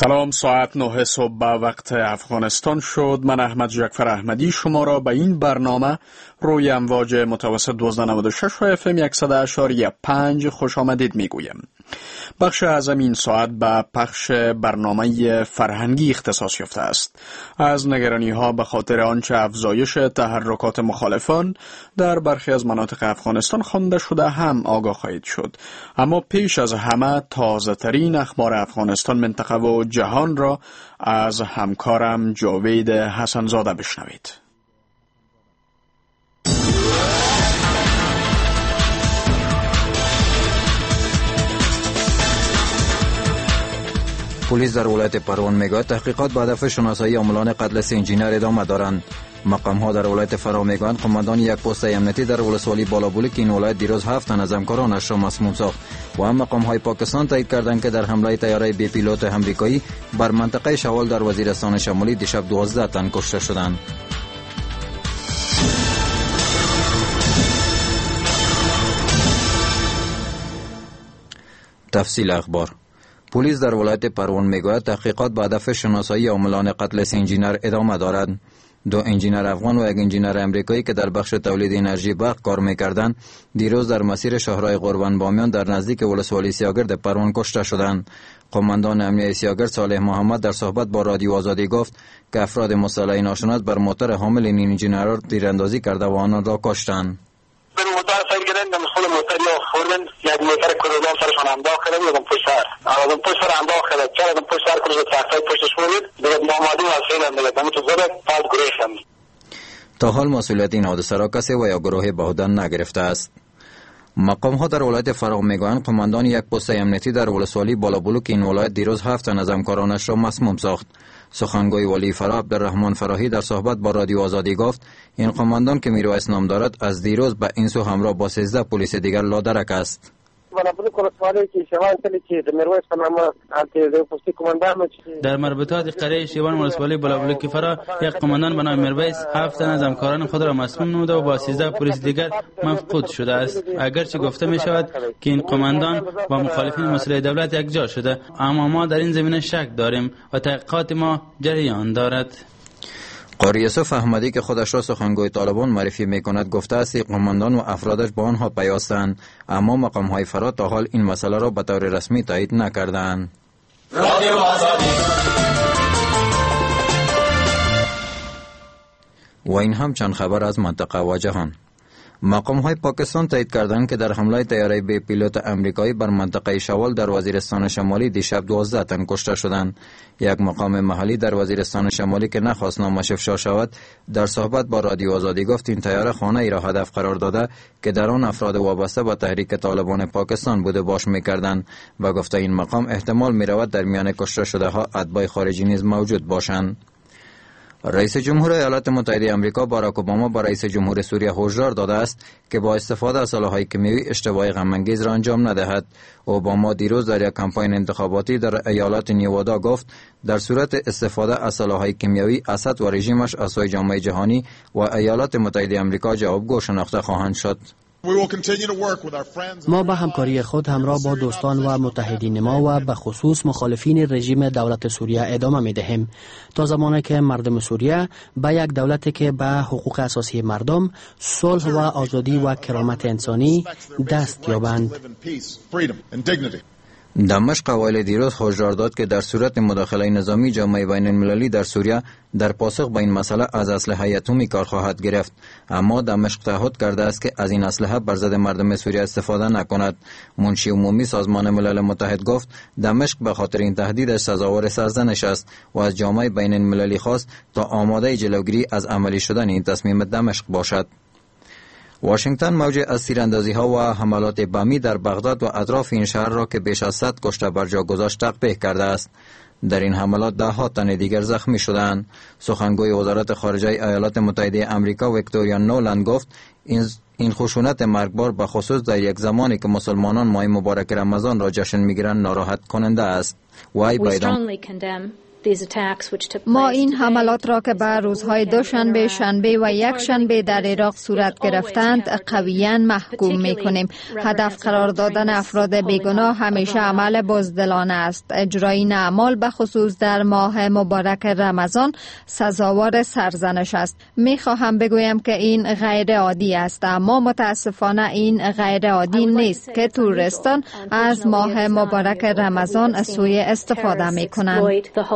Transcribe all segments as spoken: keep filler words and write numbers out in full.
سلام، ساعت نه صبح به وقت افغانستان شد. من احمد جعفر احمدی شما را به این برنامه روی امواج متوسط دوازده نود و شش و اف ام صد و اشاری پنج خوش آمدید می گویم. بخش اعظم این ساعت به پخش برنامه فرهنگی اختصاص یافته است. از نگرانی ها به خاطر آنچه افزایش تحرکات مخالفان در برخی از مناطق افغانستان خوانده شده هم آگاه خواهید شد. اما پیش از همه تازه ترین اخبار افغانستان، منطقه و جهان را از همکارم جاوید حسنزاده بشنوید. پلیس در ولایت پروان میگوید تحقیقات به هدف شناسایی عاملان قتل سه انجینر ادامه دارند. مقام ها در ولایت فرا میگویند قماندان یک پست امنیتی در ولسوالی بالابولی که این ولایت دیروز هفت تن از همکارانش را مسموم ساخت و هم مقام های پاکستان تایید کردند که در حمله طیاره بی پیلوت امریکایی بر منطقه شوال در وزیرستان شمالی دیشب دوازده تن کشته شدند. تفصیل اخبار. پلیس در ولایت پروان میگوید تحقیقات به هدف شناسایی عاملان قتل سه انجینر ادامه دارد. دو انجینر افغان و یک انجینر امریکایی که در بخش تولید انرژی برق کار میکردند دیروز در مسیر شهرهای قربان بامیان در نزدیک ولسوالی سیاگرد پروان کشته شدند. قماندان امنیتی سیاگرد صالح محمد در صحبت با رادیو آزادی گفت که افراد مسلح ناشناس بر موتر حامل این انجینرها تیراندازی کرده و آنان را کشتند. خود موتر یا خوردن یا موتر کرونا سرشان انداخته بودم پشت سر آدم پشت سر انداخته چرا آدم پشت سر کرونا تاکای پشتش بود دیگه نامعلوم وسیله دیگه دم تو زده پاس گریختم. تا حال مسئولیت این حادثه را کسی و یا گروه بهودن نگرفته است. مقام ها در ولایت فرا میگویند قماندان یک پست امنیتی در ولسوالی بالابلوک این ولایت دیروز هفت تن از همکارانش را مسموم ساخت. سخنگوی ولی فرا عبدالرحمن فراهی در صحبت با رادیو آزادی گفت این قماندان که میرویس نام دارد از دیروز به این سو همراه با سیزده پلیس دیگر لادرک است. در مربوطات قریه شیوان ولسوالی بالابلوک فرا یک قماندان به نام میرویس هفت تن از همکاران خود را مسموم نموده و با سیزده پلیس دیگر مفقود شده است. اگرچه گفته می شود که این قماندان با مخالفین مسلح دولت یکجا شده، اما ما در این زمینه شک داریم و تحقیقات ما جریان دارد. قاری یوسف احمدی که خودش را سخنگوی طالبان معرفی میکند گفته است قماندان و افرادش با آنها پیوستند، اما مقام های فرا تا حال این مسئله را به طور رسمی تایید نکردند. و این هم چند خبر از منطقه و جهان. مقام های پاکستان تایید کردند که در حمله طیاره بی پیلوت امریکایی بر منطقه شوال در وزیرستان شمالی دیشب دوازده تن کشته شدند. یک مقام محلی در وزیرستان شمالی که نخواست نامش افشا شود در صحبت با رادیو آزادی گفت این طیاره خانه ای را هدف قرار داده که در آن افراد وابسته به تحریک طالبان پاکستان بوده باش می‌کردند و گفته این مقام احتمال می‌رود در میان کشته شده ها اتباع خارجی نیز موجود باشند. رئیس جمهور ایالات متحده آمریکا باراک اوباما با رئیس جمهور سوریه هشدار داده است که با استفاده از سلاح‌های کیمیایی اشتباه غم‌انگیز را انجام ندهد. اوباما دیروز در یک کمپاین انتخاباتی در ایالات نیوادا گفت در صورت استفاده از سلاح‌های کیمیایی اسد و رژیمش از سوی جامعه جهانی و ایالات متحده آمریکا جوابگو شناخته خواهند شد. ما به همکاری خود همراه با دوستان و متحدین ما و به خصوص مخالفین رژیم دولت سوریه ادامه می دهیم تا زمانی که مردم سوریه به یک دولتی که به حقوق اساسی مردم، صلح و آزادی و کرامت انسانی دست یابند. دمشق اوایل دیروز هشدار داد که در صورت مداخله نظامی جامعه بین المللی در سوریه در پاسخ به این مسئله از اسلحه اتمی کار خواهد گرفت، اما دمشق تعهد کرده است که از این اسلحه بر ضد مردم سوریه استفاده نکند. منشی عمومی سازمان ملل متحد گفت دمشق به خاطر این تهدیدش سزاوار سرزنش است و از جامعه بین المللی خواست تا آماده جلوگیری از عملی شدن این تصمیم دمشق باشد. واشنگتن موجه از تیراندازی ها و حملات بمی در بغداد و اطراف این شهر را که بیش از صد کشته بر جا گذاشت تقبیح کرده است. در این حملات ده ها تن دیگر زخمی شدند. سخنگوی وزارت خارجه ایالات متحده آمریکا ویکتوریا نولند گفت این این خشونت مرگبار به خصوص در یک زمانی که مسلمانان ماه مبارک رمضان را جشن میگیرند ناراحت کننده است. وی بایدن ما این حملات را که به روزهای دوشنبه، شنبه و یک شنبه در عراق صورت گرفتند قویاً محکوم می‌کنیم. هدف قرار دادن افراد بیگناه همیشه عمل بزدلانه است. اجرای این اعمال به خصوص در ماه مبارک رمضان سزاوار سرزنش است. می‌خواهم بگویم که این غیر عادی است، اما متاسفانه این غیر عادی نیست که توریستان از ماه مبارک رمضان سوء استفاده می‌کنند.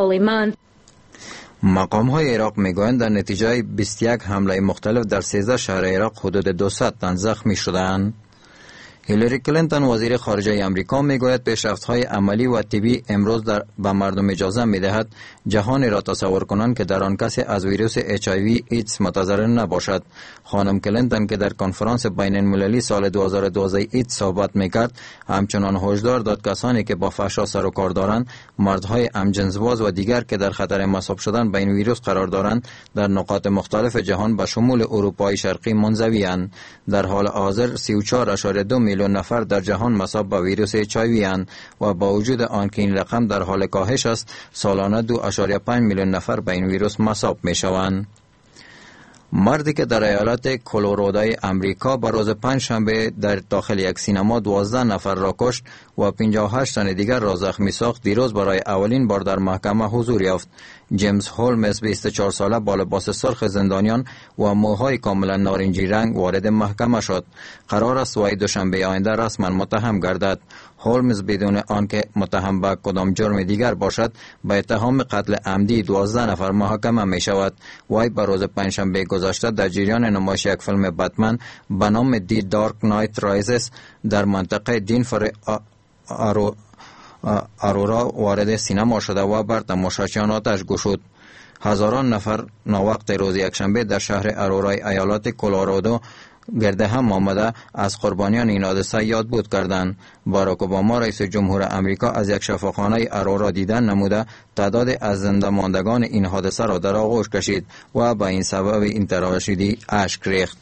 مقام های عراق میگویند در نتیجه بیست و یک حمله مختلف در سیزده شهر عراق حدود دویست تن زخمی شدند. هیلاری کلینتون وزیر خارجه آمریکا میگوید پیشرفت‌های عملی و طبی امروز در به مردم اجازه میدهد جهانی را تصور کنند که در آن کسی از ویروس اچ آی وی ایدز متضرر نباشد. خانم کلینتون که در کنفرانس بین المللی سال دو هزار و دوازده ایدز صحبت میکرد همچنان هشدار داد کسانی که با فحشا سر و کار دارند، مردهای همجنسباز و دیگر که در خطر مصاب شدن به این ویروس قرار دارند در نقاط مختلف جهان به شمول اروپای شرقی منزوی اند. در حال حاضر سی و چهار ممیز دو میلیون نفر در جهان مصاب به ویروس اچ آی وی اند و با وجود آنکه این رقم در حال کاهش است، سالانه دو ممیز پنج میلیون نفر به این ویروس مصاب می شوند. مردی که در ایالت کلرادوی امریکا بر روز پنجشنبه در داخل یک سینما دوازده نفر را کشت و پنجاه و هشت تن دیگر را زخمی ساخت، دیروز برای اولین بار در محکمه حضور یافت. جیمز هولمز بیست و چهار ساله با لباس سرخ زندانیان و موهای کاملا نارنجی رنگ وارد محکمه شد. قرار است وی دوشنبه آینده رسما متهم گردد. هولمز بدون آنکه متهم به کدام جرم دیگر باشد به اتهام قتل عمدی دوازده نفر محاکمه می شود. وی بر روز پنجشنبه گذشته در جریان نمایش یک فیلم بتمن به نام دی دارک نایت رایزز در منطقه دینفر آرو آرورا وارد سینما شده و بر تماشاچیان آتش گشود. هزاران نفر ناوقت روز یکشنبه در شهر آرورای ایالت کلرادو گرد هم آمده از قربانیان این حادثه یاد بود کردند. باراک اوباما رئیس جمهور امریکا از یک شفاخانه آرورا دیدن نموده تعداد از زنده ماندگان این حادثه را در آغوش کشید و به این سبب این تراشیدی اشک ریخت.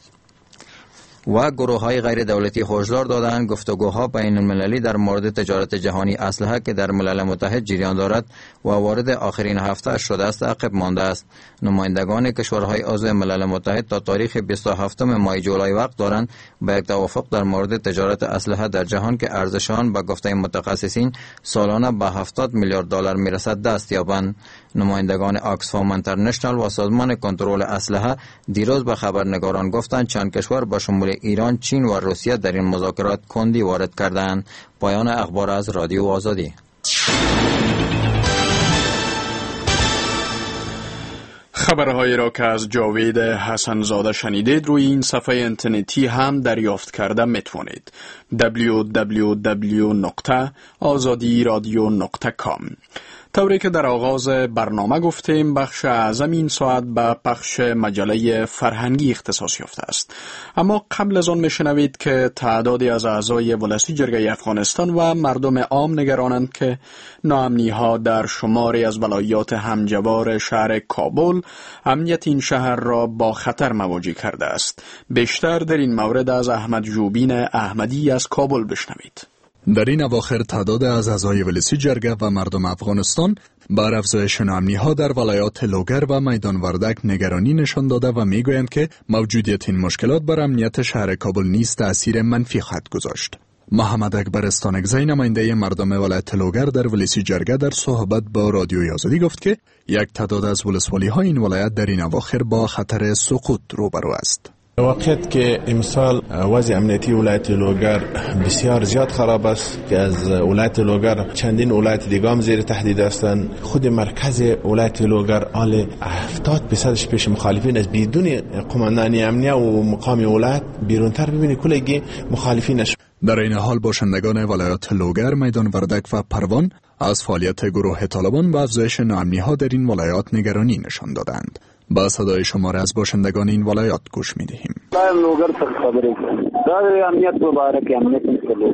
و گروه های غیر دولتی هشدار دادند گفتگوها بین المللی در مورد تجارت جهانی اسلحه که در ملل متحد جریان دارد و وارد آخرین هفته شده است عقب مانده است. نمایندگان کشورهای عضو ملل متحد تا تاریخ بیست و هفتم ماه جولای وقت دارند به یک توافق در مورد تجارت اسلحه در جهان که ارزش آن به گفته متخصصین سالانه به هفتاد میلیارد دلار میرسد دست یابند. نمایندگان آکسفام اینترنشنال و سازمان کنترل اسلحه دیروز به خبرنگاران گفتند چند کشور به شمول ایران، چین و روسیه در این مذاکرات کندی وارد کردند. پایان اخبار از رادیو آزادی. خبرهایی را که از جاوید حسن زاده شنیدید روی این صفحه اینترنتی هم دریافت کرده میتونید. دبلیو دبلیو دبلیو نقطه آزادی رادیو نقطه کام. طوری که در آغاز برنامه گفتیم بخش اعظم این ساعت به پخش مجله فرهنگی اختصاص یافته است. اما قبل از آن میشنوید که تعدادی از اعضای ولسی جرگه افغانستان و مردم عام نگرانند که ناامنی ها در شماری از ولایات همجوار شهر کابل امنیت این شهر را با خطر مواجه کرده است. بیشتر در این مورد از احمد جوبین احمدی از کابل بشنوید. در این اواخر تعداد از اعضای ولسی جرگه و مردم افغانستان بر افزایش ناامنی‌ها در ولایات لوگر و میدان وردک نگرانی نشان داده و میگویند که موجودیت این مشکلات بر امنیت شهر کابل نیز تأثیر منفی خواهد گذاشت. محمد اکبر استانکزی نماینده مردم ولایت لوگر در ولسی جرگه در صحبت با رادیوی آزادی گفت که یک تعداد از ولسوالی‌ها این ولایت در این اواخر با خطر سقوط روبرو است. واقعیت که امسال وضع امنیتی ولایت لوگر بسیار زیاد خراب است که از ولایت لوگر چندین ولایت دیگه هم زیر تهدید هستند. خود مرکز ولایت لوگر آل هفتاد درصدش پیش مخالفین است. بدون قماندانی امنیه و مقام ولایت بیرونتر ببینید کلگی مخالفینش. در این حال باشندگان ولایات لوگر، میدان وردک و پروان از فعالیت گروه طالبان و افزایش ناامنی‌ها در این ولایات نگرانی نشان دادند. با صدای شماره از باشندگان این ولایات گوش می‌دهیم. لوگر څخه خبرې دا امنیت مبارک امنیت لوگر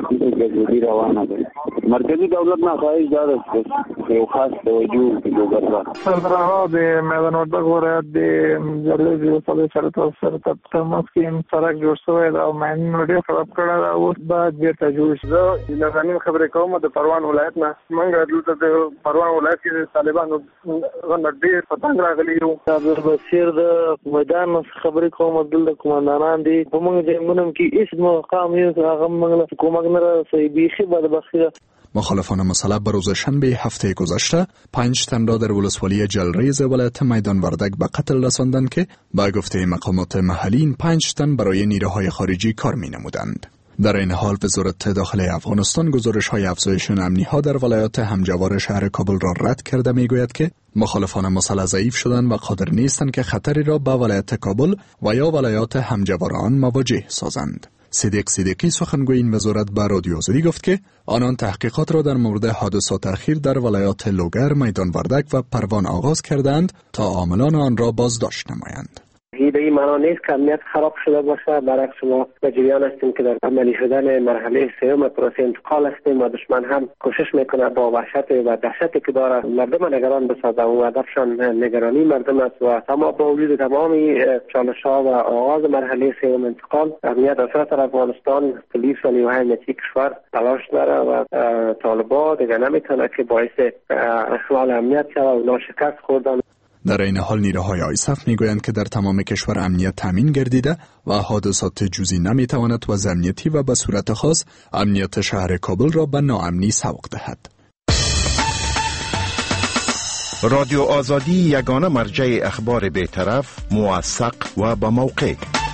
گزیدی روانه ده. مرکزی دولت نه خواهش داره که خاص توجه لوگر را سربراها د میدان وردګ ولایت د جلې ولسوالۍ سره تاسو ته تماس کې سړک جوړ شوی دا او ماین ډېر خراب کړی دا اوس بعد بیرته جوړ شي. زه لغاني خبرې کوم د پروان ولایت نه. موږ دلته د پروان ولایت کې طالبانو غونډه ډېر پتنګ راغلي یو. عبد البصیر د میدان خبرې کوم د قومندانان دي په موږ جنګونم کې هیڅ مقام یې هغه موږ له حکومت نه راځي بیخي بدبختی. مخالفان مسلح به روز شنبه هفته گذشته پنج تن را در ولسوالی جلریز ولایت میدان وردک به قتل رساندند که با گفته مقامات محلی این پنج تن برای نیروهای خارجی کار می نمودند. در این حال وزارت داخلی افغانستان گزارش های افزایش امنی ها در ولایات همجوار شهر کابل را رد کرده می گوید که مخالفان مسلح ضعیف شدند و قادر نیستند که خطری را به ولایت کابل و یا ولایات همجوار آن مواجه سازند. صدیق صدیقی سخنگوی این وزارت به رادیو آزادی گفت که آنان تحقیقات را در مورد حادثات اخیر در ولایات لوگر، میدان وردک و پروان آغاز کردند تا عاملان آن را بازداشت نمایند. این به این معنا نیست که امنیت خراب شده باشه، برعکس ما به جریان هستیم که در عملی شدن مرحله سوم پروسه انتقال هستیم و دشمن هم کوشش میکنه با وحشت و دهشتی که داره مردم نگران بسازه و هدفشان نگرانی مردم است و اما با وجود تمام چالش ها و آغاز مرحله سوم انتقال امنیت در سراسر افغانستان پلیس و نیروهای امنیتی کشور تلاش داره و طالبان دیگه نمیتونه که باعث اخلال امنیت شود و ناشکست خوردن. در این حال نیروهای آیسف میگویند که در تمام کشور امنیت تامین گردیده و حادثات جزئی نمیتواند وضع امنیتی و به صورت خاص امنیت شهر کابل را به ناامنی سوق دهد. رادیو آزادی یگانه مرجع اخبار بی‌طرف، موثق و با موقع.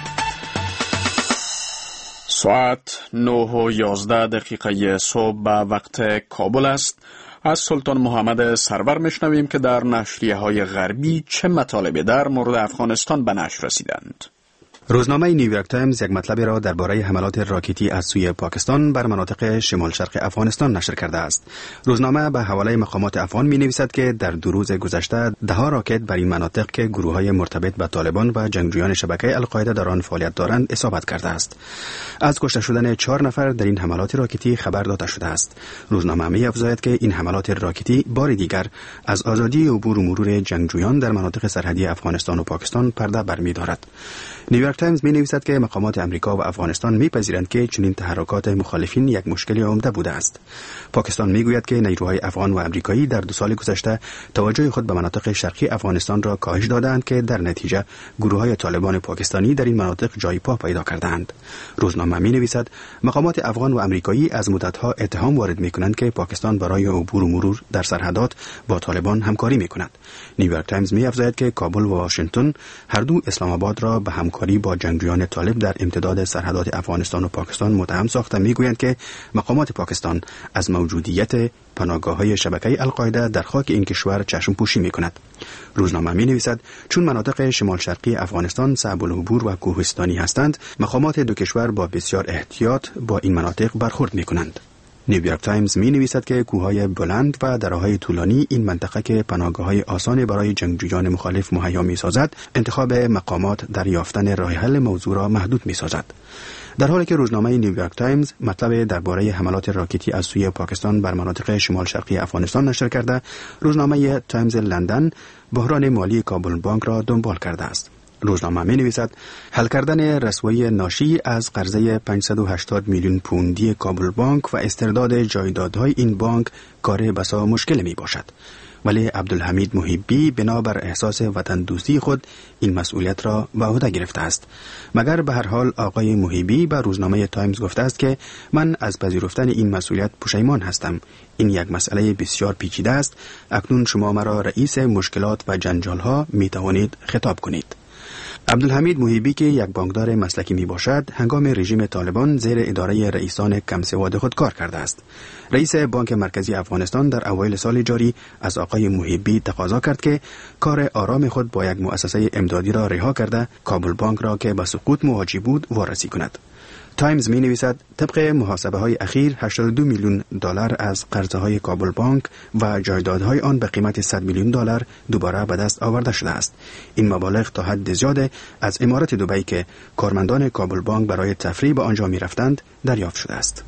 ساعت نه و یازده دقیقه صبح به وقت کابل است. از سلطان محمد سرور میشنویم که در نشریه های غربی چه مطالبی در مورد افغانستان به نشر رسیدند. روزنامه نیویورک تایمز یک مطلبی را درباره حملات راکتی از سوی پاکستان بر مناطق شمال شرق افغانستان نشر کرده است. روزنامه به حواله مقامات افغان می نویسد که در دو روز گذشته ده ها راکت بر این مناطق که گروه های مرتبط به طالبان و جنگجویان شبکه القاعده در آن فعالیت دارند اصابت کرده است. از کشته شدن چهار نفر در این حملات راکتی خبر داده شده است. روزنامه می افزاید که این حملات راکتی بار دیگر از آزادی عبور و مرور جنگجویان در مناطق سرحدی افغانستان و پاکستان پرده برمی‌دارد. نیویورک تایمز می نویسد که مقامات امریکا و افغانستان می پذیرند که چنین تحرکات مخالفین یک مشکل عمده بوده است. پاکستان می گوید که نیروهای افغان و امریکایی در دو سال گذشته توجه خود به مناطق شرقی افغانستان را کاهش دادند که در نتیجه گروه‌های طالبان پاکستانی در این مناطق جای پا پیدا کردند. روزنامه می نویسد مقامات افغان و امریکایی از مدت‌ها اتهام وارد می کنند که پاکستان برای عبور و مرور در سرحدات با طالبان همکاری می کند. نیویورک تایمز می افزاید که کابل و واشنگتن هر دو اسلام آباد را به همکاری با جنگجویان طالب در امتداد سرحدات افغانستان و پاکستان متهم ساخته میگویند که مقامات پاکستان از موجودیت پناهگاه‌های شبکه القاعده در خاک این کشور چشم پوشی میکند. روزنامه می نویسد چون مناطق شمال شرقی افغانستان صعب العبور و کوهستانی هستند، مقامات دو کشور با بسیار احتیاط با این مناطق برخورد میکنند. نیویورک تایمز می نویسد که کوههای بلند و دره‌های طولانی این منطقه که پناهگاه‌های آسان برای جنگجویان مخالف مهیا می سازد، انتخاب مقامات در یافتن راه حل موضوع را محدود می سازد. در حالی که روزنامه نیویورک تایمز مطلب درباره حملات راکتی از سوی پاکستان بر مناطق شمال شرقی افغانستان نشر کرده، روزنامه تایمز لندن بحران مالی کابل بانک را دنبال کرده است. روزنامه می نویسد حل کردن رسوایی ناشی از قرضه پانصد و هشتاد میلیون پوندی کابل بانک و استرداد جایدادهای این بانک کار بسا مشکل می باشد. ولی عبدالحمید محبی بنابر احساس وطن دوستی خود این مسئولیت را به عهده گرفته است. مگر به هر حال آقای محبی به روزنامه تایمز گفته است که من از پذیرفتن این مسئولیت پشیمان هستم. این یک مسئله بسیار پیچیده است. اکنون شما مرا رئیس مشکلات و جنجال ها می توانید خطاب کنید. عبدالحمید محبی که یک بانکدار مسلکی می باشد، هنگام رژیم طالبان زیر اداره رئیسان کم سواد خود کار کرده است. رئیس بانک مرکزی افغانستان در اوایل سال جاری از آقای محبی تقاضا کرد که کار آرام خود با یک مؤسسه امدادی را رها کرده، کابل بانک را که به سقوط مواجه بود وارسی کند. تایمز می نویسد طبق محاسبه های اخیر هشتاد و دو میلیون دلار از قرضه های کابل بانک و جایدادهای آن به قیمت صد میلیون دلار دوباره به دست آورده شده است. این مبالغ تا حد زیاد از امارات دبی که کارمندان کابل بانک برای تفریح به آنجا می رفتند دریافت شده است.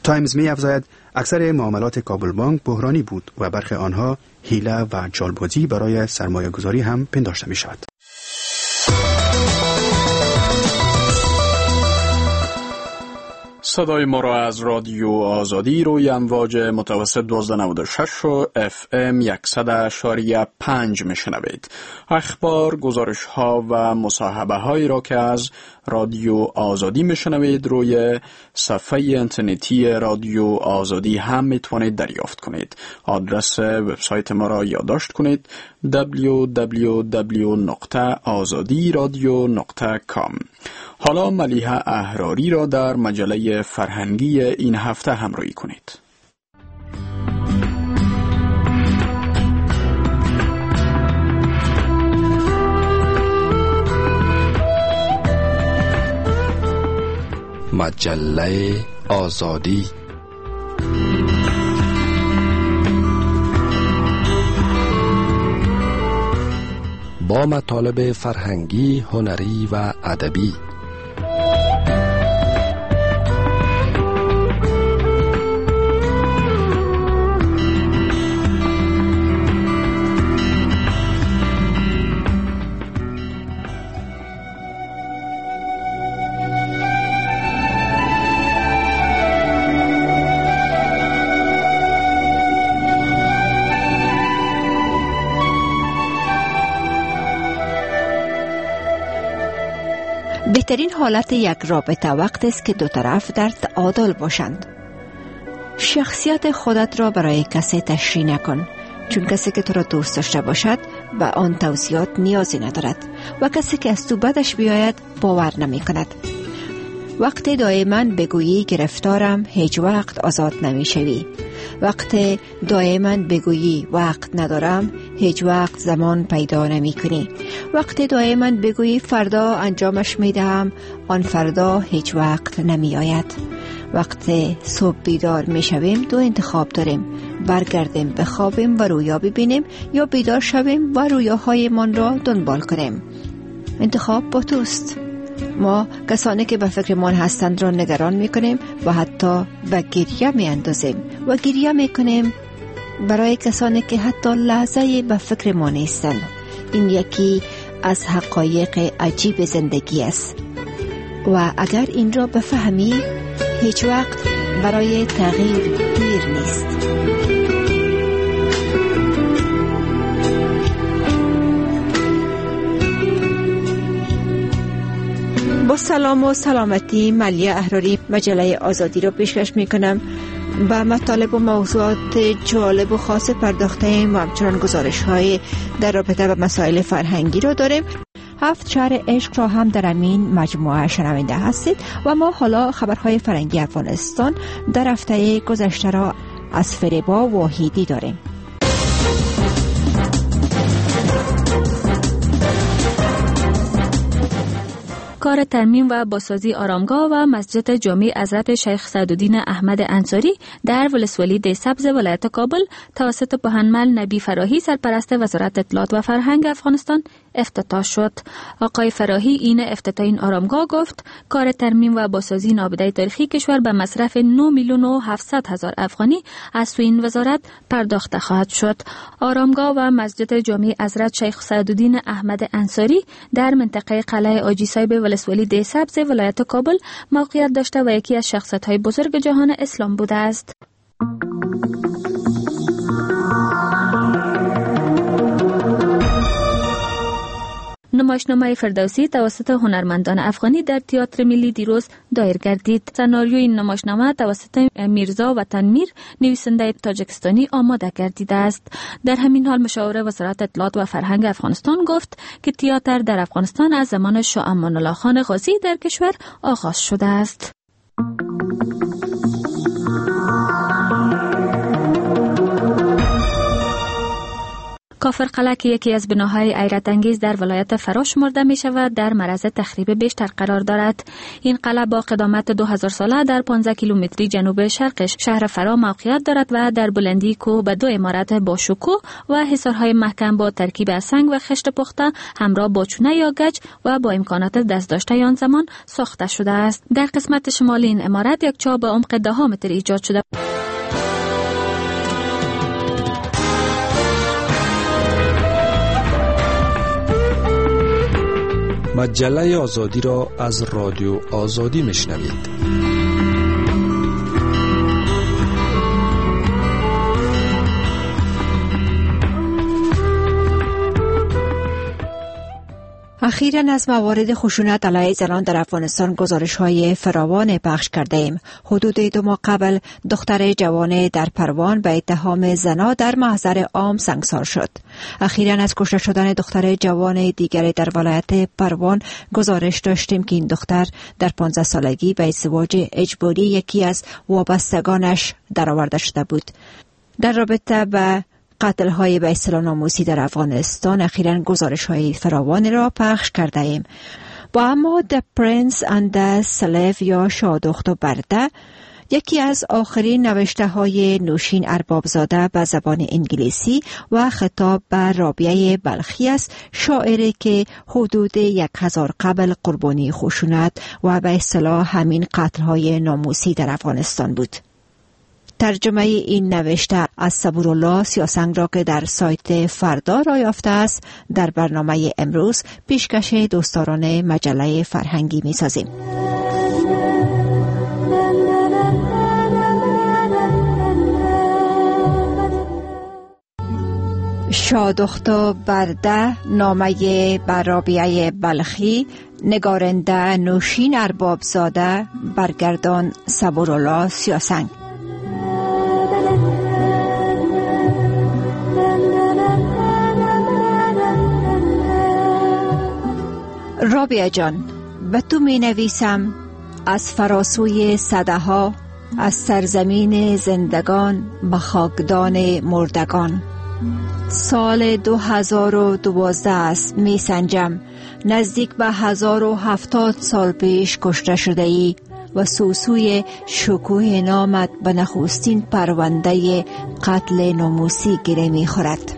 تایمز می افزاید اکثر معاملات کابل بانک بحرانی بود و برخی آنها حیله و جالبازی برای سرمایه گذاری هم پنداشته می شود. صدای ما را از رادیو آزادی روی امواج متوسط دویست و نود و شش و اف ام صد و پنج میشنوید. اخبار، گزارش ها و مصاحبه هایی را که از رادیو آزادی میشنوید روی صفحه اینترنتی رادیو آزادی هم میتوانید دریافت کنید. آدرس وبسایت ما را یادداشت کنید: دبلیو دبلیو دبلیو نقطه آزادی رادیو نقطه کام. حالا ملیحه احراری را در مجله فرهنگی این هفته همراهی کنید. مجله آزادی با مطالب فرهنگی، هنری و ادبی. بهترین حالت یک رابطه وقت است که دو طرف در تعادل باشند. شخصیت خودت را برای کسی تشریح نکن، چون کسی که تو را دوست داشته باشد به آن توصیات نیازی ندارد و کسی که از تو بدش بیاید باور نمی کند. وقتی دائما بگویی گرفتارم، هیچ وقت آزاد نمی شوی. وقتی دائما بگویی وقت ندارم، هیچ وقت زمان پیدا نمی کنی. وقتی دائما بگویی فردا انجامش می دهم، آن فردا هیچ وقت نمی آید. وقتی صبح بیدار می شویم دو انتخاب داریم: برگردیم بخوابیم و رویا ببینیم یا بیدار شویم و رویاهای من را دنبال کنیم. انتخاب با توست. ما کسانی که به فکر من هستند را نگران می کنیم و حتی به گریه می اندازیم و گریه می کنیم برای کسانی که حتی لحظه به فکر ما نیستند. این یکی از حقایق عجیب زندگی است و اگر این را بفهمی هیچ وقت برای تغییر دیر نیست. با سلام و سلامتی، ملیحه احراری مجله آزادی را پیشکش می کنم. با مطالب و موضوعات جالب و خاص پرداخته ایم و همچنان گزارش های در رابطه با مسائل فرهنگی را داریم. هفت شهر عشق را هم در امین مجموعه شنونده هستید و ما حالا خبرهای فرهنگی افغانستان در هفته گذشته را از فریبا واحدی داریم. کار ترمیم و بازسازی آرامگاه و مسجد جامع حضرت شیخ سعدالدین احمد انصاری در ولسوالی ده سبز ولایت کابل توسط بهنمل نبی فراهی سرپرست وزارت اطلاعات و فرهنگ افغانستان افتتاح شد. آقای فراهی این افتتاح این آرامگاه گفت کار ترمیم و بازسازی نابغه تاریخی کشور به مصرف نه میلیون و هفتصد هزار افغانی از سوی این وزارت پرداخته خواهد شد. آرامگاه و مسجد جامع حضرت شیخ سعدالدین احمد انصاری در منطقه قلعه حاجی صاحب ولسوالی ده سبز ولایت کابل موقعیت داشته و یکی از شخصیت‌های بزرگ جهان اسلام بوده است. نمایشنامه فردوسی توسط هنرمندان افغانی در تئاتر ملی دیروز دایر گردید. سناریوی این نمایشنامه توسط میرزا وطن میر نویسنده تاجیکستانی آماده گردیده است. در همین حال مشاور وزارت اطلاعات و فرهنگ افغانستان گفت که تئاتر در افغانستان از زمان شاه امان الله خان غازی در کشور آغاز شده است. کافرقلعه که یکی از بناهای حیرت انگیز در ولایت فرا شمرده می شود در معرض تخریب بیشتر قرار دارد. این قلعه با قدامت دو هزار ساله در پانزده کیلومتری جنوب شرق شهر فرا موقعیت دارد و در بلندی کوه به دو عمارت با شکوه و حصارهای محکم با ترکیب از سنگ و خشت پخته همراه با چونه یا گچ و با امکانات دست داشته آن زمان ساخته شده است. در قسمت شمالی این عمارت یک چاه به عمق ده متر ایجاد شده. مجله آزادی را از رادیو آزادی میشنوید. اخیراً از موارد خشونت علیه زنان در افغانستان گزارش‌های فراوان پخش کرده ایم. حدود دو ماه قبل دختر جوان در پروان به اتهام زنا در محضر عام سنگسار شد. اخیراً از کشته شدن دختر جوان دیگری در ولایت پروان گزارش داشتیم که این دختر در پانزده سالگی به ازدواج اجباری یکی از وابستگانش درآورده شده بود. در رابطه با قتل های به اصطلاح ناموسی در افغانستان اخیراً گزارش های فراوان را پخش کرده ایم. با اما The Prince and the Slave یا شادخت و برده یکی از آخرین نوشته های نوشین اربابزاده به زبان انگلیسی و خطاب به رابعه بلخی است، شاعری که حدود یک هزار قبل قربانی خشونت و به اصطلاح همین قتل های ناموسی در افغانستان بود. ترجمه این نوشته از صبورالله سیاسنگ را که در سایت فردا را یافته است در برنامه امروز پیشکش دوستداران مجله فرهنگی می سازیم. شادخت و برده نامه بر رابعه بلخی، نگارنده نوشین اربابزاده، برگردان صبورالله سیاسنگ. رابعه جان، به تو می نویسم از فراسوی صده ها، از سرزمین زندگان به خاکدان مردگان. سال دو هزار و دوازده است می سنجم، نزدیک به هزار و هفتاد سال پیش کشته شده ای و سوسوی شکوه نامت به نخستین پرونده قتل ناموسی گره می خورد.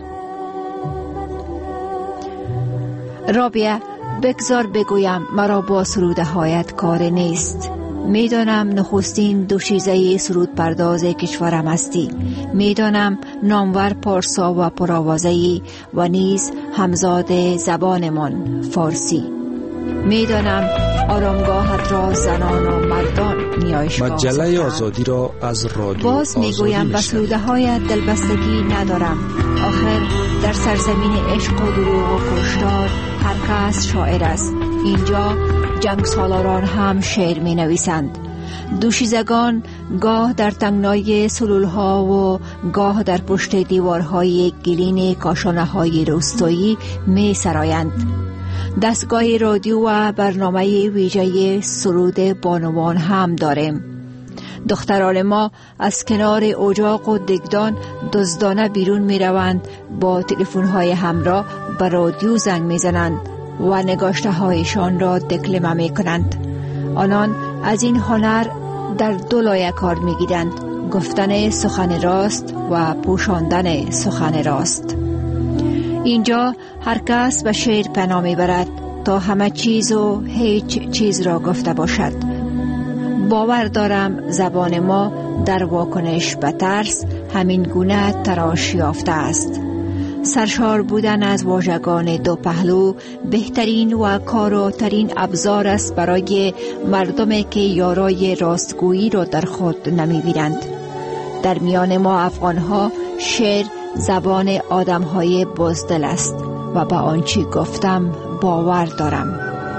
رابعه، بگذار بگویم مرا با سروده هایت کار نیست. میدانم نخستین دوشیزه سرود پرداز کشورم هستی. میدانم نامور پارسا و پرآوازه‌ای و نیز همزاد زبانمان فارسی. میدانم آرامگاهت را زنان و مردان نیایشگاه مجله آزادی را از رادیو باز میگویم به سروده هایت دلبستگی ندارم. آخر در سرزمین عشق و دروغ و کشتار هر کس شاعر است. اینجا جنگ سالاران هم شعر می نویسند. دوشیزگان گاه در تنگنای سلولها و گاه در پشت دیوارهای گلین کاشانه های روستایی می سرایند. دستگاه رادیو و برنامه ویژه سرود بانوان هم داریم. دختران ما از کنار اجاق و دگدان دزدانه بیرون می روند، با تلفن‌های همراه به رادیو زنگ می زنند و نگاشته هایشان را دکلمه می کنند. آنان از این هنر در دو لایه کار می گیرند: گفتن سخن راست و پوشاندن سخن راست. اینجا هر کس به شعر پناه می برد تا همه چیز و هیچ چیز را گفته باشد. باور دارم زبان ما در واکنش به ترس همین گونه تراش یافته است. سرشار بودن از واژگان دو پهلو بهترین و کاراترین ابزار است برای مردمی که یارای راستگویی را در خود نمی‌بینند. در میان ما افغان‌ها شعر زبان آدم‌های بزدل است و به آنچه گفتم باور دارم.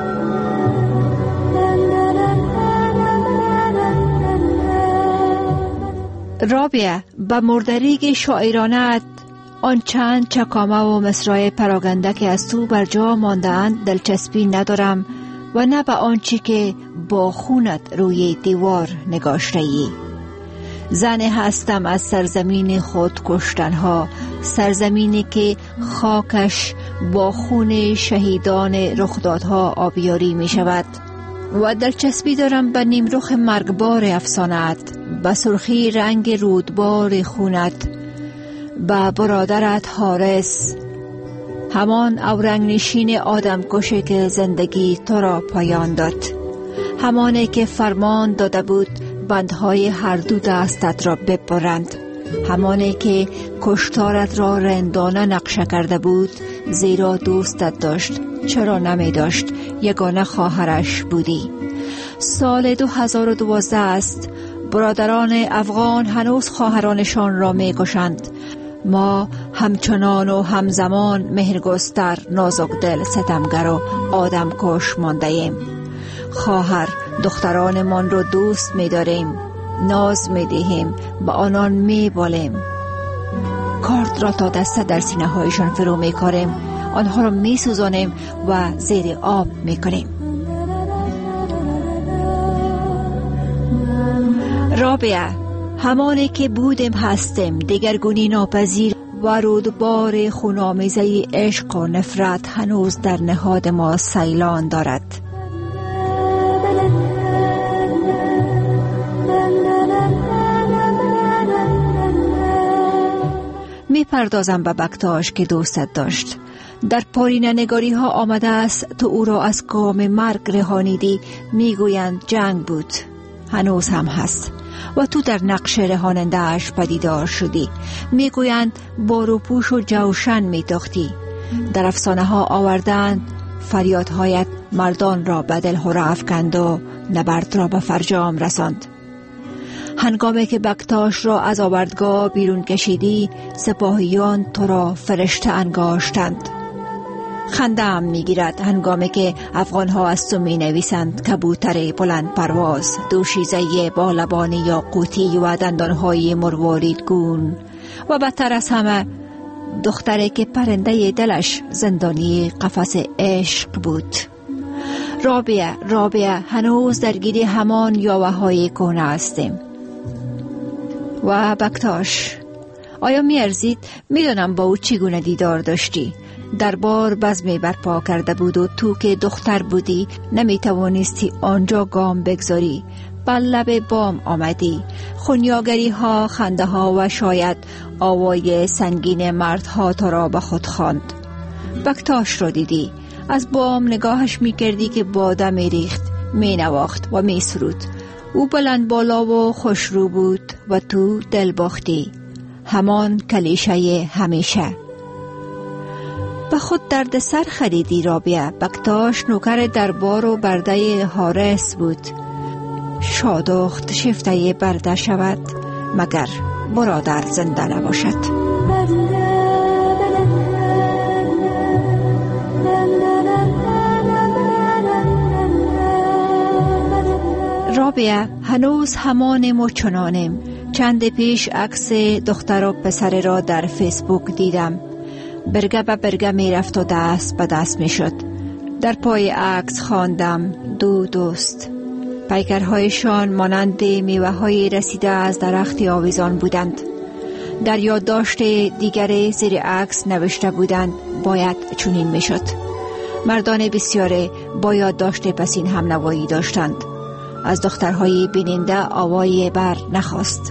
رابعه، به مردریگ شاعرانت آن چند چکامه و مصرع پراگنده که از تو بر جا مانده‌اند دلچسپی ندارم و نه به آنچه که با خونت روی دیوار نگاشته ای. زن هستم از سرزمین خود کشتنها، سرزمینی که خاکش با خون شهیدان رخدادها آبیاری می شود. و دلچسبی دارم به نیمرخ مرگبار افسانت، به سرخی رنگ رودبار خونت، به برادرت حارس، همان اورنگ نشین آدم کشه که زندگی تو را پایان داد، همانه که فرمان داده بود بندهای هر دو دستت را ببرند، همانه که کشتارت را رندانه نقشه کرده بود، زیرا دوستت داشت. چرا نمی داشت؟ یگانه خواهرش بودی. سال دو هزار و دوازده است. برادران افغان هنوز خواهرانشان را می کشند. ما همچنان و همزمان مهرگستر، نازک دل، ستمگر و آدم کش مانده ایم. خواهر دخترانمان را دوست می داریم، ناز می دهیم، به آنان می بالیم. کارد را تا دسته در سینه هایشان فرو می کاریم، آنها را می سوزانیم و زیر آب می کنیم. رابعه، همانی که بودیم هستیم، دگرگونی ناپذیر و رودبار خونامیزه عشق و نفرت هنوز در نهاد ما سیلان دارد. می پردازم به بکتاش که دوستت داشت. در پارینه نگاری ها آمده است تو او را از کام مرگ رهانیدی. می گویند جنگ بود، هنوز هم هست و تو در نقش رهاننده اش پدیدار شدی. می گویند با روپوش و جوشن می تاختی. در افسانه ها آوردند فریادهایت مردان را به دلهره افکند و نبرد را به فرجام رساند. هنگامی که بکتاش را از آوردگاه بیرون کشیدی، سپاهیان تو را فرشته انگاشتند. خنده‌ام میگیرد هنگامی که افغان‌ها از تو می نویسند کبوتر بلند پرواز، دوشیزه با لبان یاقوتی و دندانهای مروارید گون، و بدتر از همه دختری که پرنده دلش زندانی قفس عشق بود. رابعه، رابعه، هنوز درگیر همان یاوه‌های کهنه هستیم. و بکتاش، آیا می ارزید؟ می دانم با او چگونه دیدار داشتی. دربار بزمی برپا کرده بود و تو که دختر بودی نمی توانستی آنجا گام بگذاری. بر لب بام آمدی. خونیاگری ها، خنده ها و شاید آوای سنگین مردها تو را به خود خواند. بکتاش را دیدی. از بام نگاهش می کردی که باده می ریخت، می نواخت و می سرود. او بلند بالا و خوشرو بود و تو دل باختی. همان کلیشه همیشه. به خود درد سر خریدی رابعه. بکتاش نوکر دربار و برده حارس بود. شادخت شفته برده شود مگر برادر زنده نباشد. رابعه، هنوز همانیم و چنانیم. چند پیش عکس دختر و پسر را در فیسبوک دیدم. برگه به برگه می رفت و دست به دست می شد. در پای عکس خواندم دو دوست. پیکرهایشان مانند میوه های رسیده از درخت آویزان بودند. در یادداشت دیگر زیر عکس نوشته بودند باید چنین می شد. مردان بسیاری با یادداشت پسین هم نوایی داشتند. از دخترهای بیننده آوای بر نخواست.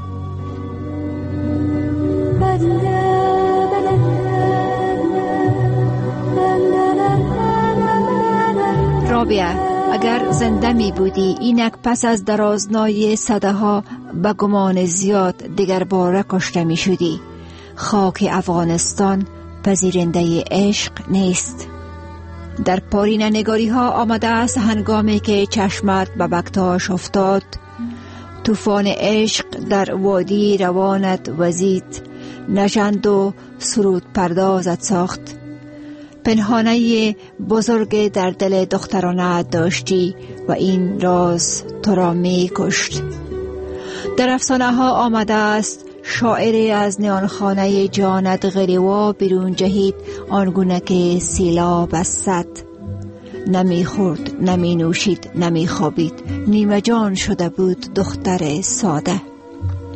رابعه، اگر زنده می بودی اینک پس از درازنای صده ها به گمان زیاد دیگر باره کشته می شدی. خاک افغانستان پذیرنده عشق نیست. در پارینه نگاری ها آمده است هنگامی که چشمت به بکتاش افتاد، طوفان عشق در وادی روانت وزید، نژند و سرود پردازت ساخت. پنهانه بزرگ در دل دخترانه داشتی و این راز تو را می کشت. در افسانه ها آمده است شاعری از نیانخانه جانت غریوا بیرون جهید، آنگونه که سیلاب از صد نمی خورد، نمی نوشید، نمی خوابید، نیمه جان شده بود دختر ساده.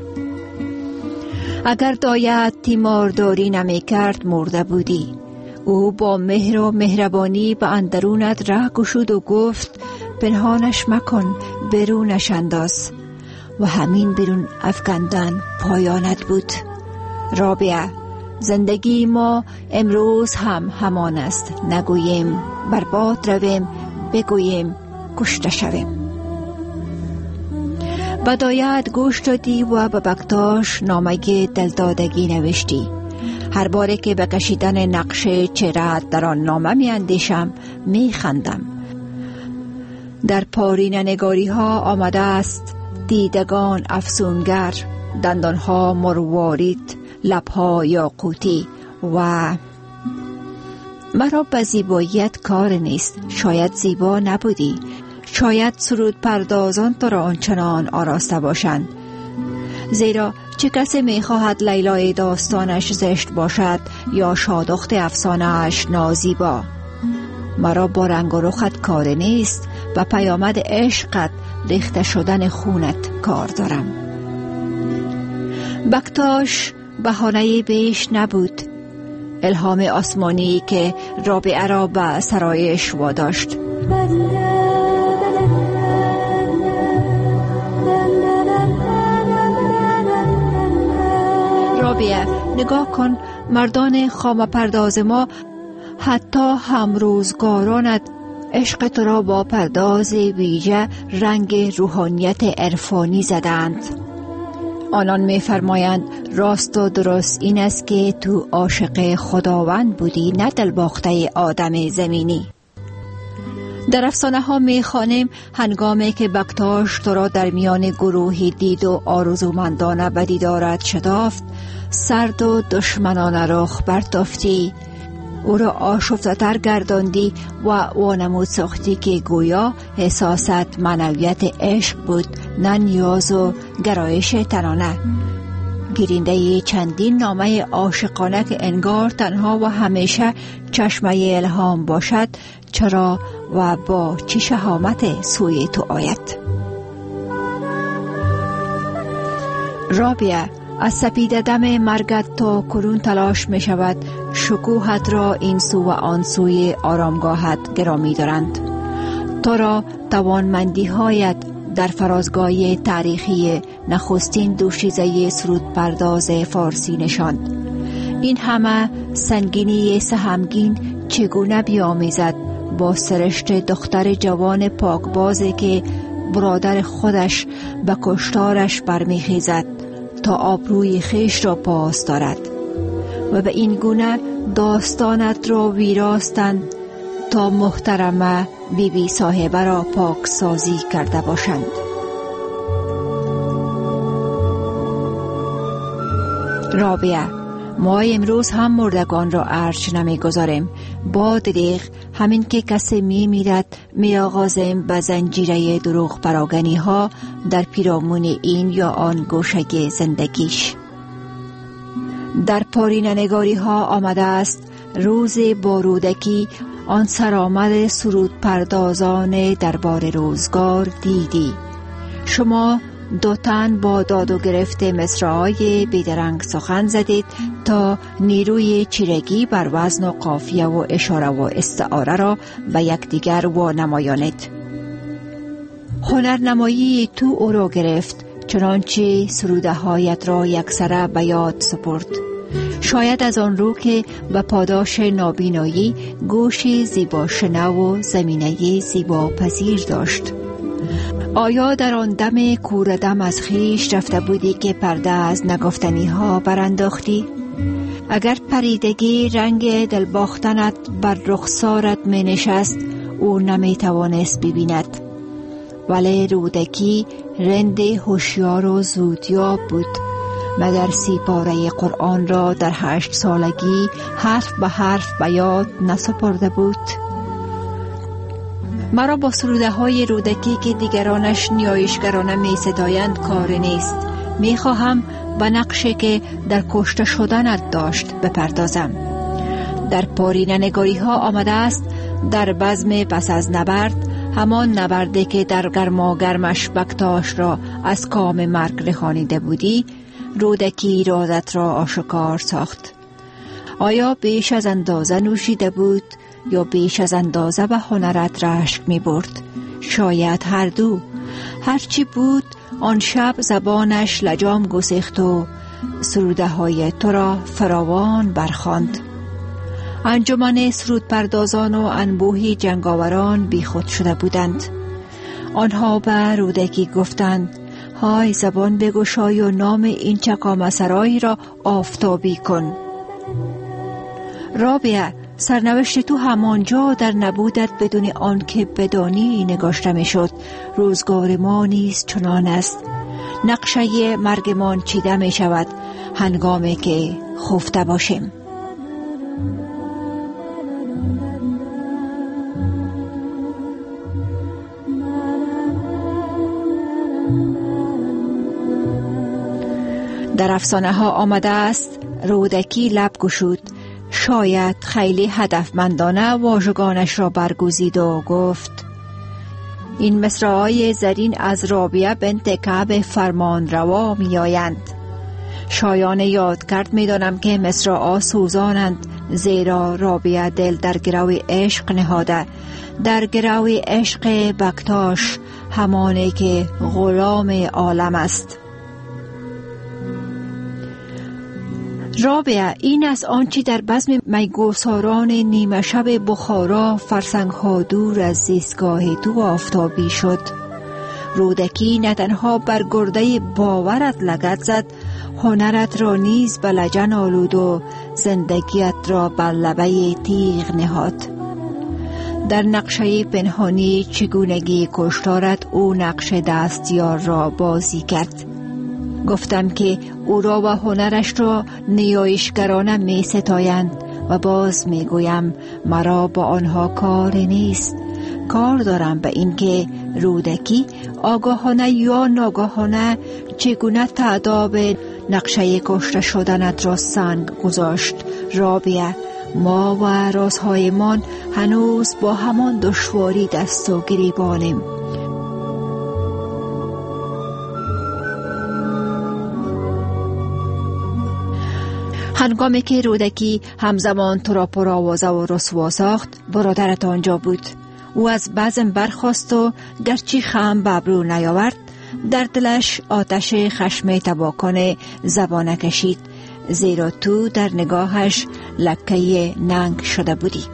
اگر دایت تیمارداری نمی کرد مرده بودی. او با مهر و مهربانی به اندرونت ره گشود و گفت پنهانش مکن، برونش انداز. و همین برون افکندن پایانت بود. رابعه، زندگی ما امروز هم همان است. نگوییم برباد رویم، بگوییم کشته شویم. به دایت گوش دادی و به بکتاش نامه دلدادگی نوشتی. هر باره که به کشیدن نقش چهره‌ات در آن نامه می اندیشم می خندم. در پارین نگاری ها آمده است دیدگان افسونگر، دندانها مروارید، لبها یاقوتی و مرا به زیباییت کار نیست. شاید زیبا نبودی، شاید سرود پردازان تو را آنچنان آراسته باشند. زیرا چه کسی می خواهد لیلای داستانش زشت باشد یا شادخت افسانه‌اش نازیبا؟ مرا با رنگ و رخت کار نیست، و پیامد عشقت ریخته شدن خونت کار دارم. بکتاش بهانه بیش نبود. الهام آسمانی که رابعه را به سرایش واداشت. رابعه، نگاه کن، مردان خام پرداز ما، حتی همروزگارانت عشق تو را با پرداز ویژه رنگ روحانیت عرفانی زدند. آنان می فرمایند راست و درست این است که تو عاشق خداوند بودی، نه دلباخته آدم زمینی. در افسانه ها می خوانیم هنگامی که بکتاش تو را در میان گروهی دید و آرزومندانه به دیدارت شتافت، سرد و دشمنانه رخ برتافتی، او را آشفته تر گرداندی و وانمود ساختی که گویا احساست معنویت عشق بود، نه نیاز و گرایش تنانه. گیرنده چندین نامه عاشقانه که انگار تنها و همیشه چشمه الهام باشد، چرا و با چه شهامت سوی تو آید؟ رابعه، از سپیده دم مرگت تا کنون تلاش می شود شکوهت را این سو و آن سوی آرامگاهت گرامی دارند. تو را توانمندی هایت در فرازگاه تاریخی نخستین دوشیزه سرود پرداز فارسی نشاند. این همه سنگینی سهمگین چگونه بیامیزد با سرشت دختر جوان پاکبازی که برادر خودش به کشتارش برمیخیزد تا آبروی خیش را پاس دارد و به این گونه داستانت را ویراستند تا محترمه بی بی صاحبه را پاک سازی کرده باشند. رابعه، ما امروز هم مردگان را ارج نمی گذاریم. با دریغ همین که کسی می میرد می آغازیم به زنجیره دروغ پراگنی ها در پیرامون این یا آن گوشه زندگیش. در پارین نگاری ها آمده است روز بارودکی آن سرآمد سرود پردازان دربار روزگار دیدی. شما دو تن با داد و گرفت مصرعای بیدرنگ سخن زدید تا نیروی چیرگی بر وزن و قافیه و اشاره و استعاره را به یکدیگر و نمایانید. هنرنمایی تو او را گرفت، چنانچه سروده هایت را یکسره به یاد سپرد. شاید از آن رو که به پاداش نابینایی گوش زیبا شنو و زمینه زیبا پذیر داشت. آیا در آن دم کوردم از خیش رفته بودی که پرده از نگفتنی ها برانداختی؟ اگر پریدگی رنگ دلباختنت بر رخسارت می نشست، او نمی توانست ببیند. ولی رودکی رند هوشیار و زودیاب بود، مگر سی پاره قرآن را در هشت سالگی حرف به حرف به یاد نسپرده بود؟ مرا با سروده های رودکی که دیگرانش نیایشگرانه می صدایند کار نیست. می خواهم به نقشی که در کشته شدنت داشت بپردازم. در پارین نگاری ها آمده است در بزم پس از نبرد، همان نبرده که در گرما گرمش بکتاش را از کام مرگ رهانیده بودی، رودکی رازت را آشکار ساخت. آیا بیش از اندازه نوشیده بود یا بیش از اندازه به هنرت رشک می برد؟ شاید هر دو. هرچی بود آن شب زبانش لجام گسیخت و سروده های تو را فراوان برخواند. انجمن سرود پردازان و انبوهی جنگاوران بی خود شده بودند. آنها به رودکی گفتند های زبان بگشای و نام این چکامه سرایی را آفتابی کن. رابعه، سرنوشت تو همانجا در نبودت بدون آن که بدانی نگاشته می شد. روزگار ما نیز چنان است. نقشه مرگمان چیده می شود هنگامی که خفته باشیم. در افسانه ها آمده است رودکی لب گشود، شاید خیلی هدفمندانه واژگانش را برگزید و گفت این مصرع‌های زرین از رابعه بنت کعب فرمان روا می آیند. شایان یاد کرد می دانم که مصرع‌ها سوزانند، زیرا رابعه دل در گروی عشق نهاده، در گروی عشق بکتاش، همانی که غلام عالم است. رابعه، این از آنچه در بزم میگساران نیمه شب بخارا فرسنگ ها دور از زیستگاه تو آفتابی شد. رودکی نه تنها بر گرده باورت لگد زد، هنرت را نیز به لجن آلود و زندگیت را بر لبه تیغ نهاد. در نقشه پنهانی چگونگی کشتارت او نقش دستیار را بازی کرد. گفتم که او را و هنرش را نیایشگرانه می ستایند و باز می گویم مرا با آنها کار نیست. کار دارم به این که رودکی آگاهانه یا ناگاهانه چگونه تعداب نقشه کشته شدنت را سنگ گذاشت. رابعه، ما و رازهایمان هنوز با همان دشواری دست و گریبانیم. هنگامی که رودکی همزمان تو را پر آوازه و رسوا ساخت، برادرت آنجا بود. او از بزم برخاست و گرچه خم به ابرو نیاورد، در دلش آتش خشم تباکانه زبانه کشید، زیرا تو در نگاهش لکه ننگ شده بودی.